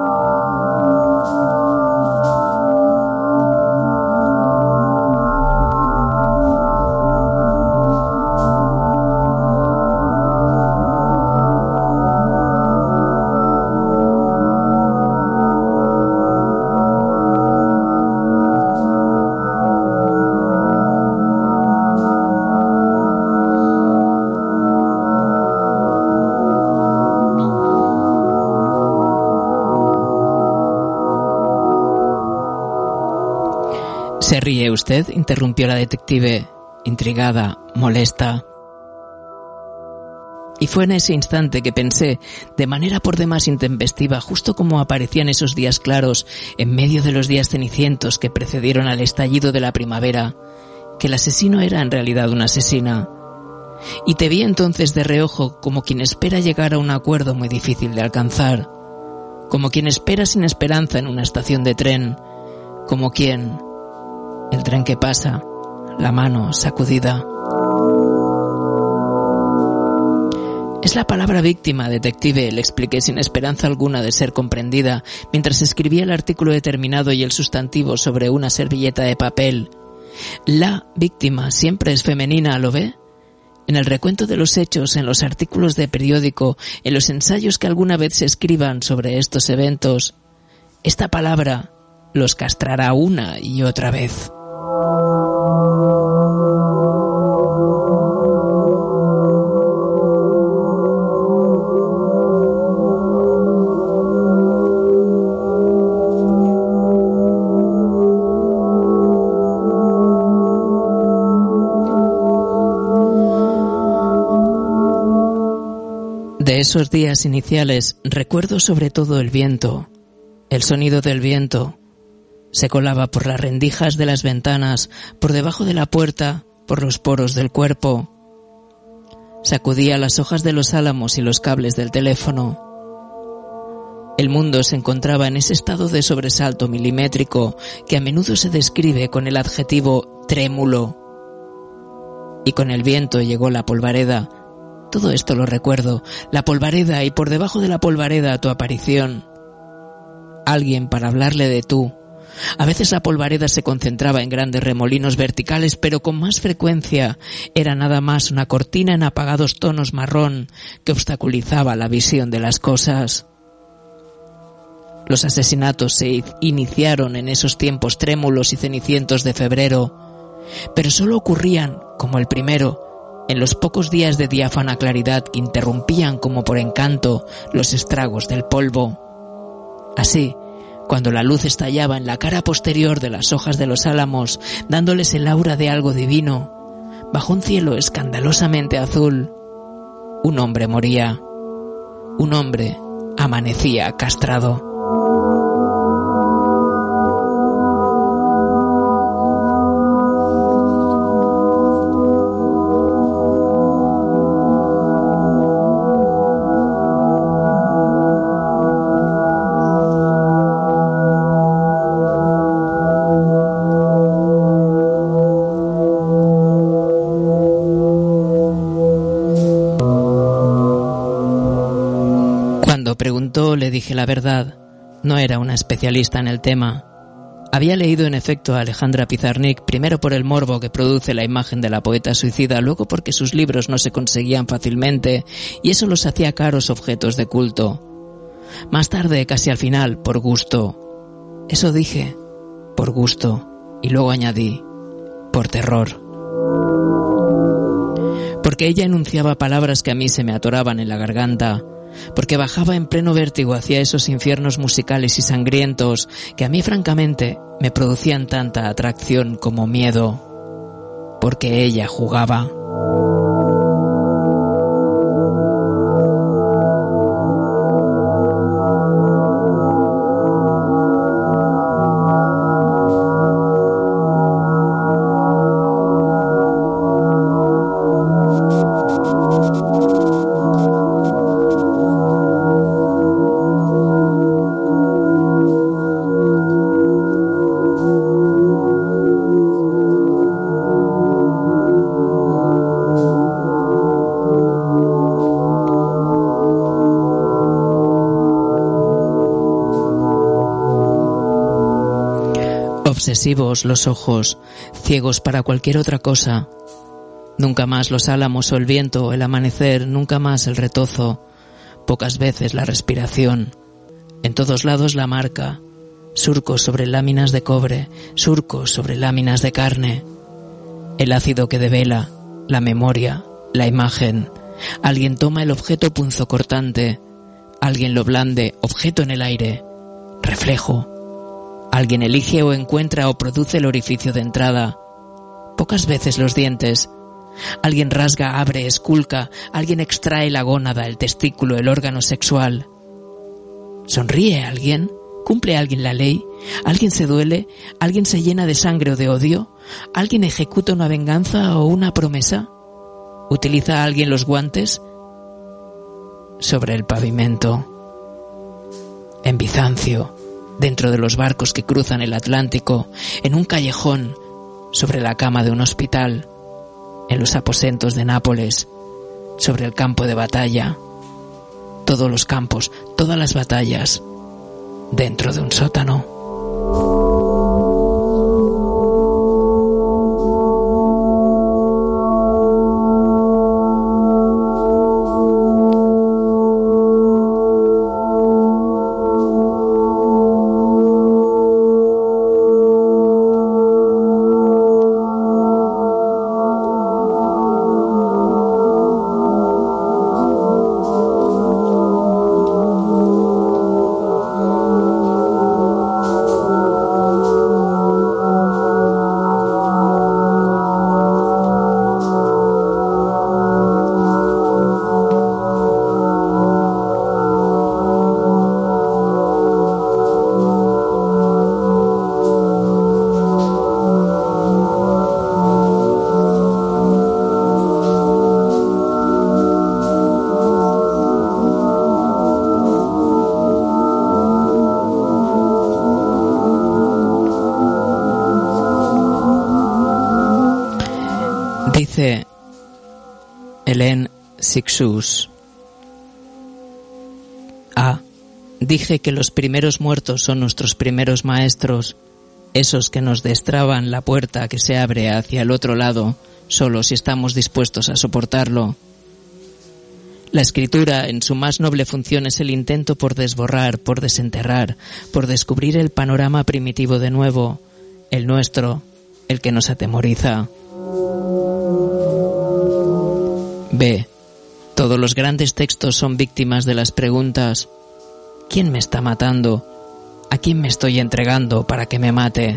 ¿Se ríe usted?, interrumpió la detective, intrigada, molesta. Y fue en ese instante que pensé, de manera por demás intempestiva, justo como aparecían esos días claros en medio de los días cenicientos que precedieron al estallido de la primavera, que el asesino era en realidad una asesina. Y te vi entonces de reojo como quien espera llegar a un acuerdo muy difícil de alcanzar, como quien espera sin esperanza en una estación de tren, como quien... el tren que pasa, la mano sacudida. Es la palabra víctima, detective, le expliqué sin esperanza alguna de ser comprendida, mientras escribía el artículo determinado y el sustantivo sobre una servilleta de papel. La víctima siempre es femenina, ¿lo ve? En el recuento de los hechos, en los artículos de periódico, en los ensayos que alguna vez se escriban sobre estos eventos, esta palabra los castrará una y otra vez. De esos días iniciales recuerdo sobre todo el viento, el sonido del viento. Se colaba por las rendijas de las ventanas, por debajo de la puerta, por los poros del cuerpo. Sacudía las hojas de los álamos y los cables del teléfono. El mundo se encontraba en ese estado de sobresalto milimétrico que a menudo se describe con el adjetivo trémulo. Y con el viento llegó la polvareda. Todo esto lo recuerdo, la polvareda, y por debajo de la polvareda tu aparición. Alguien para hablarle de tú. A veces la polvareda se concentraba en grandes remolinos verticales, pero con más frecuencia era nada más una cortina en apagados tonos marrón que obstaculizaba la visión de las cosas. Los asesinatos se iniciaron en esos tiempos trémulos y cenicientos de febrero, pero solo ocurrían, como el primero, en los pocos días de diáfana claridad que interrumpían como por encanto los estragos del polvo. Así, cuando la luz estallaba en la cara posterior de las hojas de los álamos, dándoles el aura de algo divino, bajo un cielo escandalosamente azul, un hombre moría. Un hombre amanecía castrado. Le dije la verdad. No era una especialista en el tema. Había leído en efecto a Alejandra Pizarnik, primero por el morbo que produce la imagen de la poeta suicida, luego porque sus libros no se conseguían fácilmente y eso los hacía caros objetos de culto. Más tarde, casi al final, por gusto. Eso dije, por gusto, y luego añadí, por terror. Porque ella enunciaba palabras que a mí se me atoraban en la garganta, porque bajaba en pleno vértigo hacia esos infiernos musicales y sangrientos que a mí francamente me producían tanta atracción como miedo, porque ella jugaba. Obsesivos los ojos, ciegos para cualquier otra cosa. Nunca más los álamos o el viento o el amanecer, nunca más el retozo, pocas veces la respiración. En todos lados la marca, surcos sobre láminas de cobre, surcos sobre láminas de carne. El ácido que devela, la memoria, la imagen. Alguien toma el objeto punzocortante, alguien lo blande, objeto en el aire, reflejo. Alguien elige o encuentra o produce el orificio de entrada. Pocas veces los dientes. Alguien rasga, abre, esculca. Alguien extrae la gónada, el testículo, el órgano sexual. ¿Sonríe alguien? ¿Cumple alguien la ley? ¿Alguien se duele? ¿Alguien se llena de sangre o de odio? ¿Alguien ejecuta una venganza o una promesa? ¿Utiliza alguien los guantes? Sobre el pavimento. En Bizancio. Dentro de los barcos que cruzan el Atlántico, en un callejón, sobre la cama de un hospital, en los aposentos de Nápoles, sobre el campo de batalla, todos los campos, todas las batallas, dentro de un sótano. Dice Hélène Cixous: A. Dije que los primeros muertos son nuestros primeros maestros, esos que nos destraban la puerta que se abre hacia el otro lado, solo si estamos dispuestos a soportarlo. La escritura, en su más noble función, es el intento por desborrar, por desenterrar, por descubrir el panorama primitivo de nuevo, el nuestro, el que nos atemoriza. B. Todos los grandes textos son víctimas de las preguntas: ¿quién me está matando? ¿A quién me estoy entregando para que me mate?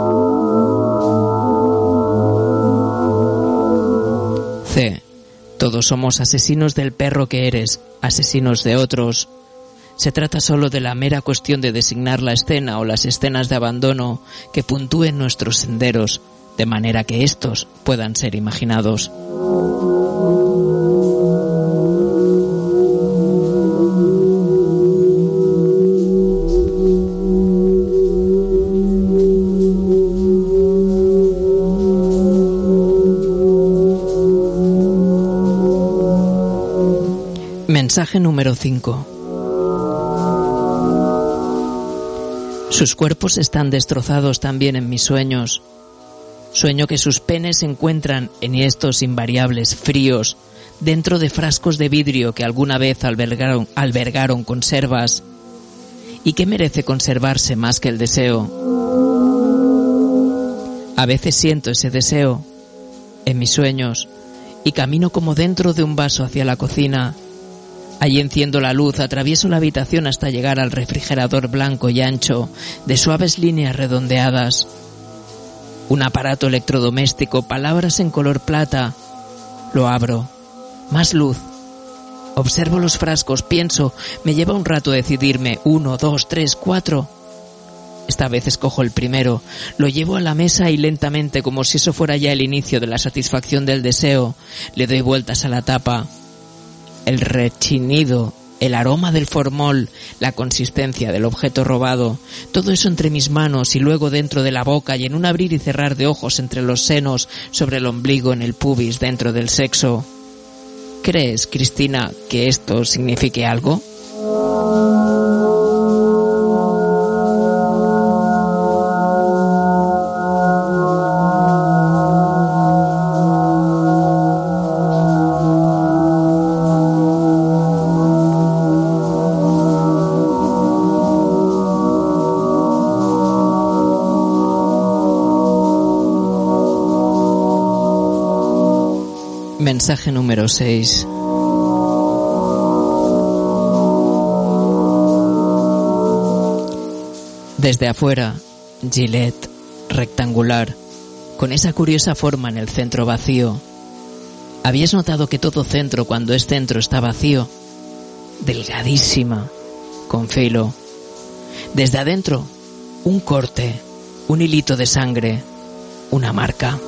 C. Todos somos asesinos del perro que eres, asesinos de otros. Se trata solo de la mera cuestión de designar la escena o las escenas de abandono que puntúen nuestros senderos, de manera que estos puedan ser imaginados. Mensaje número cinco. Sus cuerpos están destrozados también en mis sueños. Sueño que sus penes se encuentran enhiestos, invariables, fríos, dentro de frascos de vidrio que alguna vez albergaron, albergaron conservas. ¿Y qué merece conservarse más que el deseo? A veces siento ese deseo en mis sueños y camino como dentro de un vaso hacia la cocina. Allí enciendo la luz, atravieso la habitación hasta llegar al refrigerador blanco y ancho, de suaves líneas redondeadas. Un aparato electrodoméstico, palabras en color plata. Lo abro. Más luz. Observo los frascos, pienso, me lleva un rato decidirme. Uno, dos, tres, cuatro. Esta vez escojo el primero. Lo llevo a la mesa y lentamente, como si eso fuera ya el inicio de la satisfacción del deseo, le doy vueltas a la tapa. El rechinido, el aroma del formol, la consistencia del objeto robado, todo eso entre mis manos y luego dentro de la boca y en un abrir y cerrar de ojos entre los senos, sobre el ombligo, en el pubis, dentro del sexo. ¿Crees, Cristina, que esto signifique algo? Mensaje número seis. Desde afuera, Gillette, rectangular, con esa curiosa forma en el centro vacío. ¿Habías notado que todo centro, cuando es centro, está vacío? Delgadísima, con filo. Desde adentro, un corte, un hilito de sangre, una marca.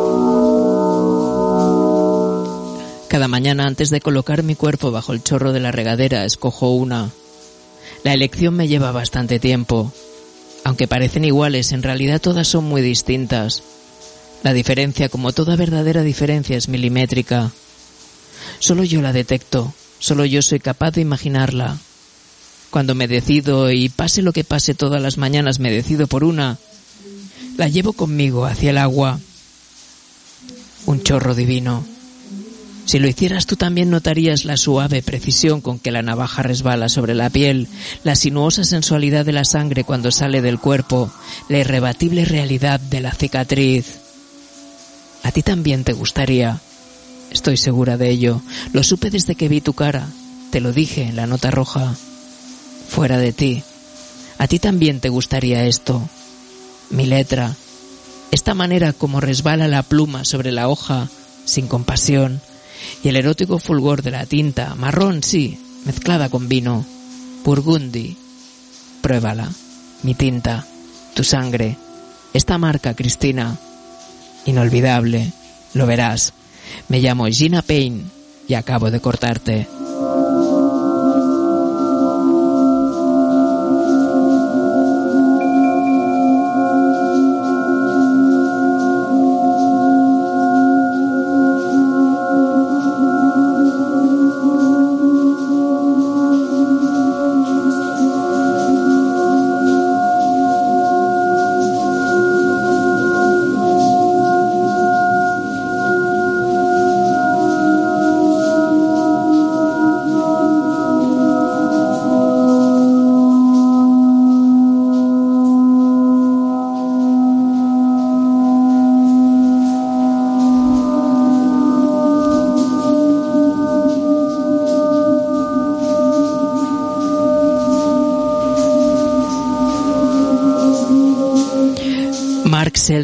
Cada mañana, antes de colocar mi cuerpo bajo el chorro de la regadera, escojo una. La elección me lleva bastante tiempo. Aunque parecen iguales, en realidad todas son muy distintas. La diferencia, como toda verdadera diferencia, es milimétrica. Solo yo la detecto, solo yo soy capaz de imaginarla. Cuando me decido, y pase lo que pase todas las mañanas, me decido por una, la llevo conmigo hacia el agua. Un chorro divino. Si lo hicieras tú también notarías la suave precisión con que la navaja resbala sobre la piel, la sinuosa sensualidad de la sangre cuando sale del cuerpo, la irrebatible realidad de la cicatriz. A ti también te gustaría, estoy segura de ello, lo supe desde que vi tu cara, te lo dije en la nota roja, fuera de ti. A ti también te gustaría esto, mi letra, esta manera como resbala la pluma sobre la hoja, sin compasión, y el erótico fulgor de la tinta, marrón sí, mezclada con vino, burgundy. Pruébala, mi tinta, tu sangre, esta marca, Cristina, inolvidable, lo verás. Me llamo Gina Payne y acabo de cortarte.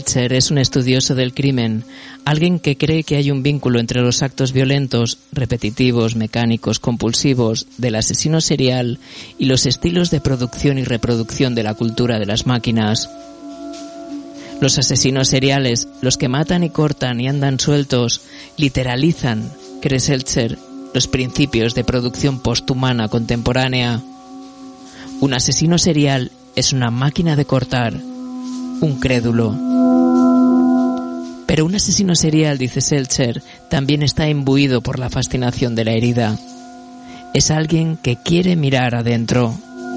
Seltzer es un estudioso del crimen, alguien que cree que hay un vínculo entre los actos violentos, repetitivos, mecánicos, compulsivos, del asesino serial y los estilos de producción y reproducción de la cultura de las máquinas. Los asesinos seriales, los que matan y cortan y andan sueltos, literalizan, cree Seltzer, los principios de producción posthumana contemporánea. Un asesino serial es una máquina de cortar, un crédulo. Pero un asesino serial, dice Seltzer, también está imbuido por la fascinación de la herida. Es alguien que quiere mirar adentro.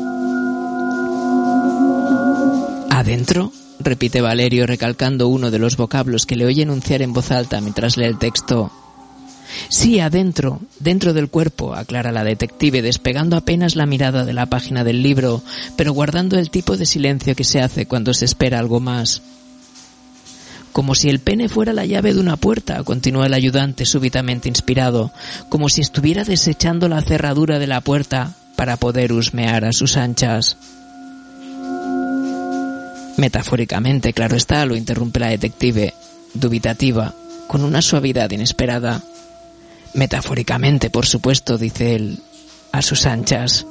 ¿Adentro?, repite Valerio, recalcando uno de los vocablos que le oye enunciar en voz alta mientras lee el texto. Sí, adentro, dentro del cuerpo, aclara la detective, despegando apenas la mirada de la página del libro, pero guardando el tipo de silencio que se hace cuando se espera algo más. Como si el pene fuera la llave de una puerta, continúa el ayudante súbitamente inspirado, como si estuviera desechando la cerradura de la puerta para poder husmear a sus anchas. Metafóricamente, claro está, lo interrumpe la detective, dubitativa, con una suavidad inesperada. Metafóricamente, por supuesto, dice él, a sus anchas.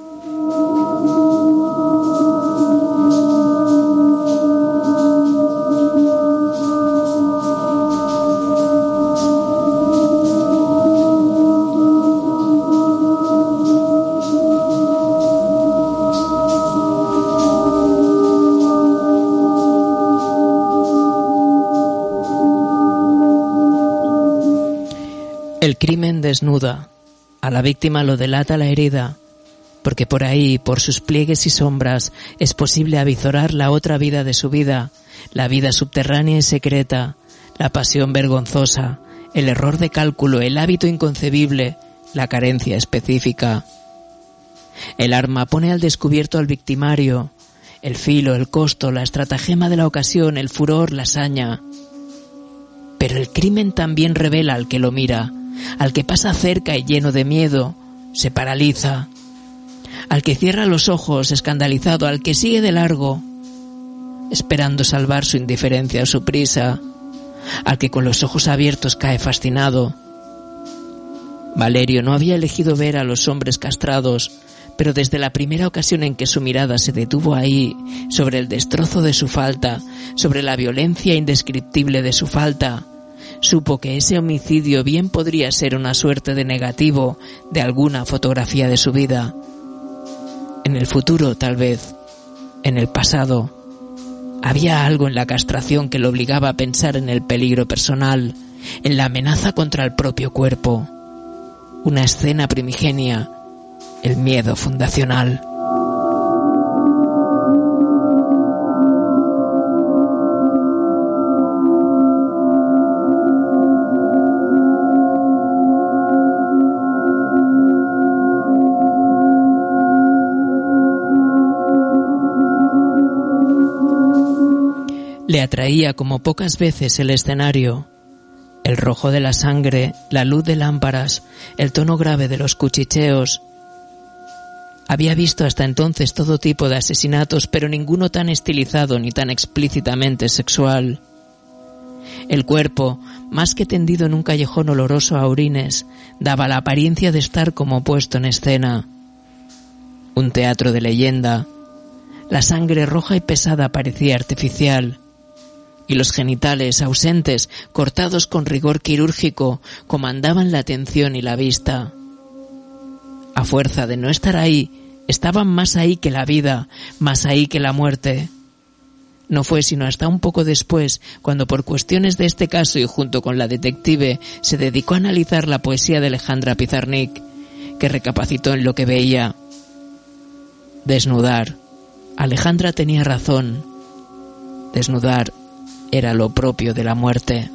El crimen desnuda. A la víctima lo delata la herida, porque por ahí, por sus pliegues y sombras, es posible avizorar la otra vida de su vida, la vida subterránea y secreta, la pasión vergonzosa, el error de cálculo, el hábito inconcebible, la carencia específica. El arma pone al descubierto al victimario, el filo, el costo, la estratagema de la ocasión, el furor, la saña. Pero el crimen también revela al que lo mira, al que pasa cerca y lleno de miedo, se paraliza, al que cierra los ojos escandalizado, al que sigue de largo, esperando salvar su indiferencia o su prisa, al que con los ojos abiertos cae fascinado. Valerio no había elegido ver a los hombres castrados, pero desde la primera ocasión en que su mirada se detuvo ahí, sobre el destrozo de su falta, sobre la violencia indescriptible de su falta, supo que ese homicidio bien podría ser una suerte de negativo de alguna fotografía de su vida. En el futuro, tal vez, en el pasado, había algo en la castración que lo obligaba a pensar en el peligro personal, en la amenaza contra el propio cuerpo. Una escena primigenia, el miedo fundacional. Le atraía como pocas veces el escenario, el rojo de la sangre, la luz de lámparas, el tono grave de los cuchicheos. Había visto hasta entonces todo tipo de asesinatos, pero ninguno tan estilizado ni tan explícitamente sexual. El cuerpo, más que tendido en un callejón oloroso a orines, daba la apariencia de estar como puesto en escena. Un teatro de leyenda. La sangre roja y pesada parecía artificial, y los genitales ausentes, cortados con rigor quirúrgico, comandaban la atención y la vista. A fuerza de no estar ahí, estaban más ahí que la vida, más ahí que la muerte. No fue sino hasta un poco después, cuando por cuestiones de este caso y junto con la detective se dedicó a analizar la poesía de Alejandra Pizarnik, que recapacitó en lo que veía. Desnudar. Alejandra tenía razón. Desnudar era lo propio de la muerte.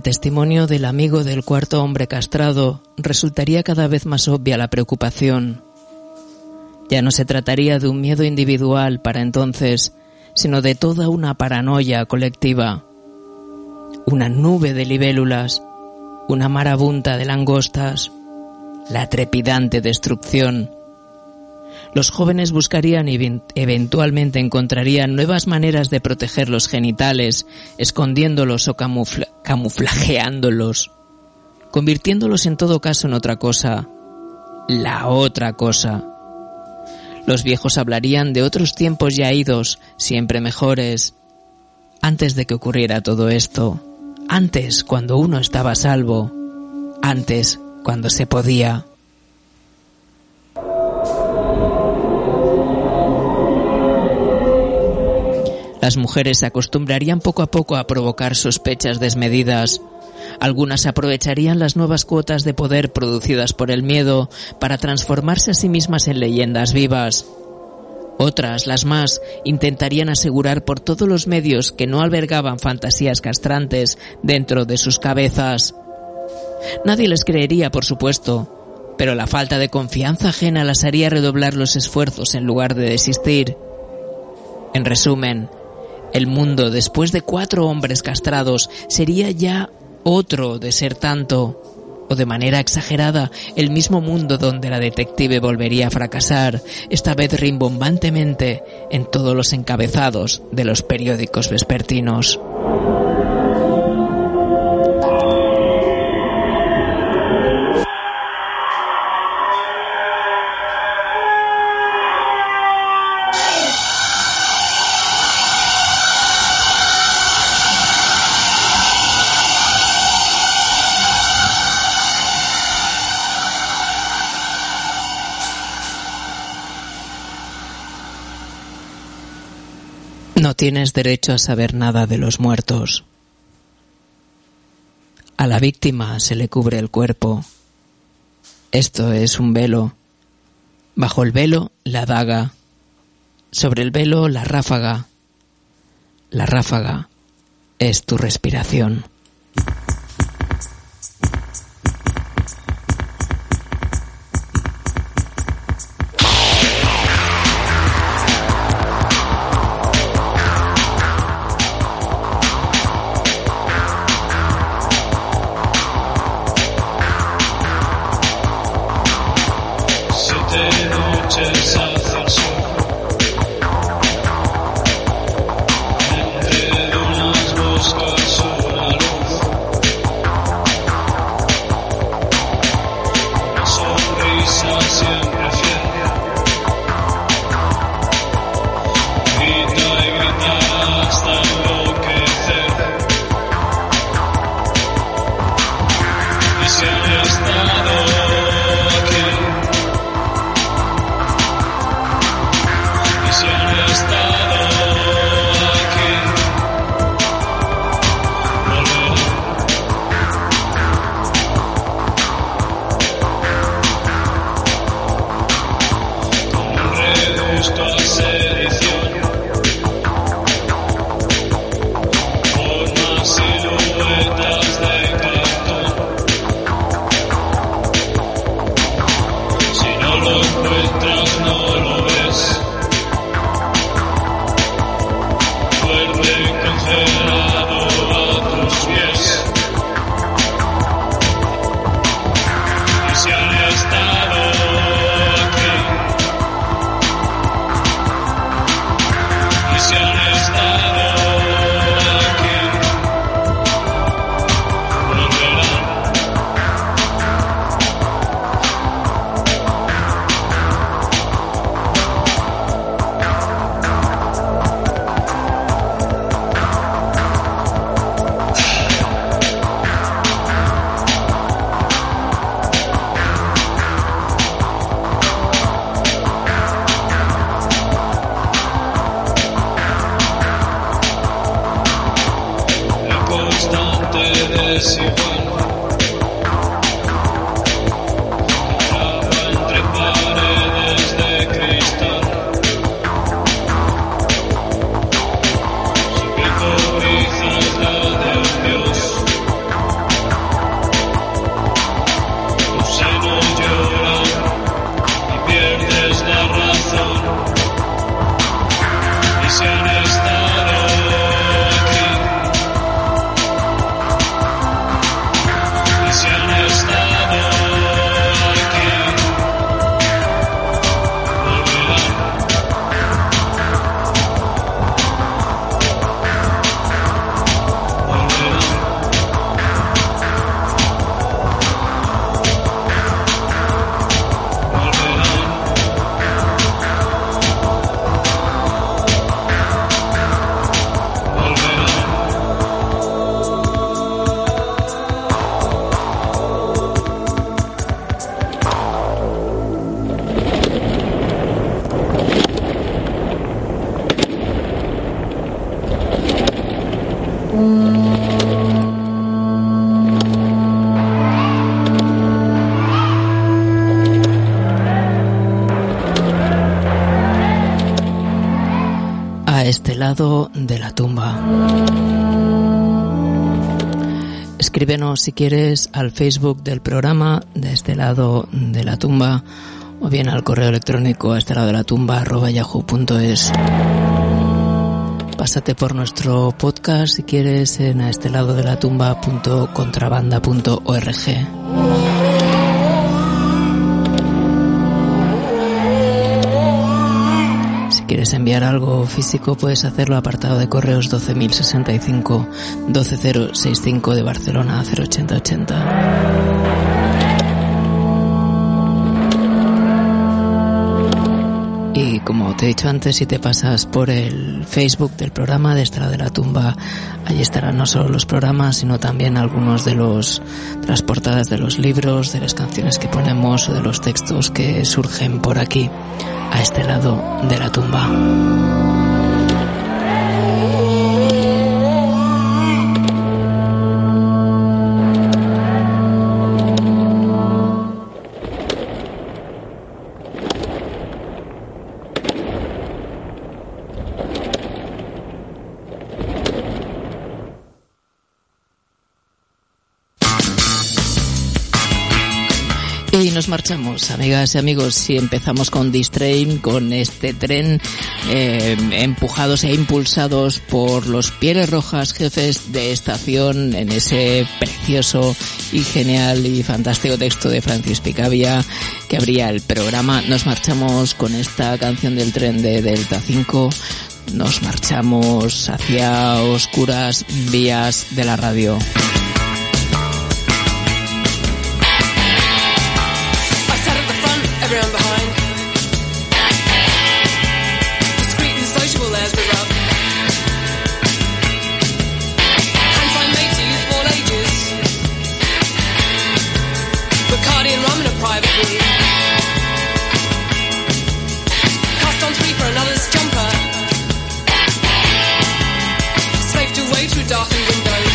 testimonio del amigo del cuarto hombre castrado resultaría cada vez más obvia la preocupación. Ya no se trataría de un miedo individual para entonces, sino de toda una paranoia colectiva. Una nube de libélulas, una marabunta de langostas, la trepidante destrucción. Los jóvenes buscarían y eventualmente encontrarían nuevas maneras de proteger los genitales, escondiéndolos o camufla- camuflajeándolos, convirtiéndolos en todo caso en otra cosa, la otra cosa. Los viejos hablarían de otros tiempos ya idos, siempre mejores, antes de que ocurriera todo esto, antes cuando uno estaba a salvo, antes cuando se podía. Las mujeres se acostumbrarían poco a poco a provocar sospechas desmedidas. Algunas aprovecharían las nuevas cuotas de poder producidas por el miedo para transformarse a sí mismas en leyendas vivas. Otras, las más, intentarían asegurar por todos los medios que no albergaban fantasías castrantes dentro de sus cabezas. Nadie les creería, por supuesto, pero la falta de confianza ajena las haría redoblar los esfuerzos en lugar de desistir. En resumen, el mundo después de cuatro hombres castrados sería ya otro de ser tanto, o de manera exagerada, el mismo mundo donde la detective volvería a fracasar, esta vez rimbombantemente en todos los encabezados de los periódicos vespertinos. No tienes derecho a saber nada de los muertos. A la víctima se le cubre el cuerpo. Esto es un velo. Bajo el velo, la daga. Sobre el velo, la ráfaga. La ráfaga es tu respiración. A este lado de la tumba. Escríbenos si quieres al Facebook del programa de este lado de la tumba o bien al correo electrónico a este lado de la tumba arroba yahoo punto es. Pásate por nuestro podcast si quieres en a este lado de la tumba punto contrabanda punto org. Si quieres enviar algo físico puedes hacerlo apartado de correos doce mil sesenta y cinco doce mil sesenta y cinco de Barcelona cero ochenta ochenta. Y como te he dicho antes, si te pasas por el Facebook del programa de este lado de la tumba, allí estarán no solo los programas, sino también algunos de los de las portadas de los libros, de las canciones que ponemos o de los textos que surgen por aquí, a este lado de la tumba. Y nos marchamos, amigas y amigos, y empezamos con This Train, con este tren eh, empujados e impulsados por los Pieles Rojas, jefes de estación, en ese precioso y genial y fantástico texto de Francis Picabia que abría el programa. Nos marchamos con esta canción del tren de Delta cinco, nos marchamos hacia oscuras vías de la radio. Everyone behind, discreet and sociable as we rub. Hands I made to youth of all ages, Bacardi and rum in a private room. Cast on three for another's jumper, slaved away through darkened windows.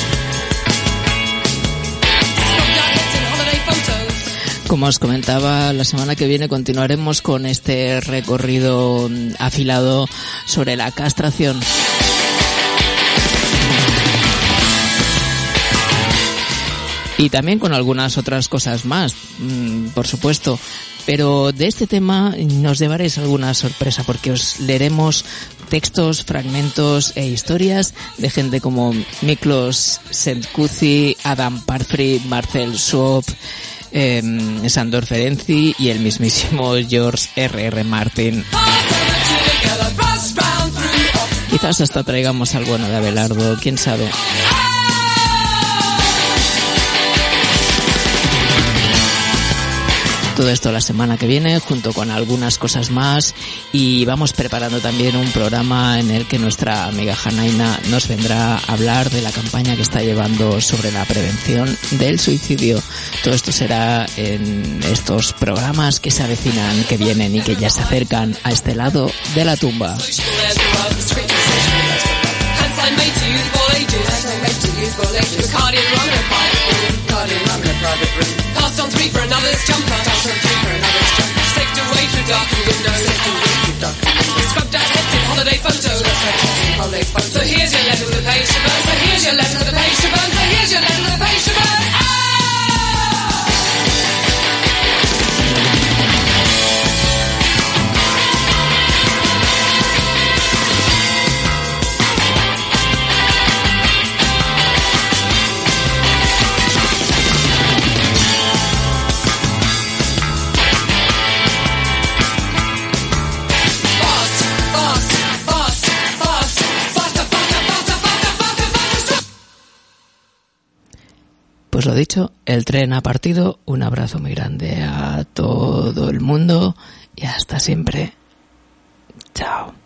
Scrubbed out heads in holiday photos. Como os comentaba, la semana que viene continuaremos con este recorrido afilado sobre la castración. Y también con algunas otras cosas más, por supuesto. Pero de este tema nos llevaréis alguna sorpresa porque os leeremos textos, fragmentos e historias de gente como Miklos Sentkuzi, Adam Parfrey, Marcel Schwab, Eh, Sandor Ferenczi y el mismísimo George R R. Martin. Quizás hasta traigamos al bueno de Abelardo, quién sabe. Todo esto la semana que viene, junto con algunas cosas más, y vamos preparando también un programa en el que nuestra amiga Janaina nos vendrá a hablar de la campaña que está llevando sobre la prevención del suicidio. Todo esto será en estos programas que se avecinan, que vienen y que ya se acercan a este lado de la tumba. Passed on three for another's jumper. Passed on three for another's jumper. Staked away through darkened windows. Staked away through darkened windows. Scrubbed out heads in holiday photos. Holiday photos. So here's your letter with a page to burn. So here's your letter with a page to burn. So here's your letter with a page to burn. Ah! Pues lo dicho, el tren ha partido. Un abrazo muy grande a todo el mundo y hasta siempre. Chao.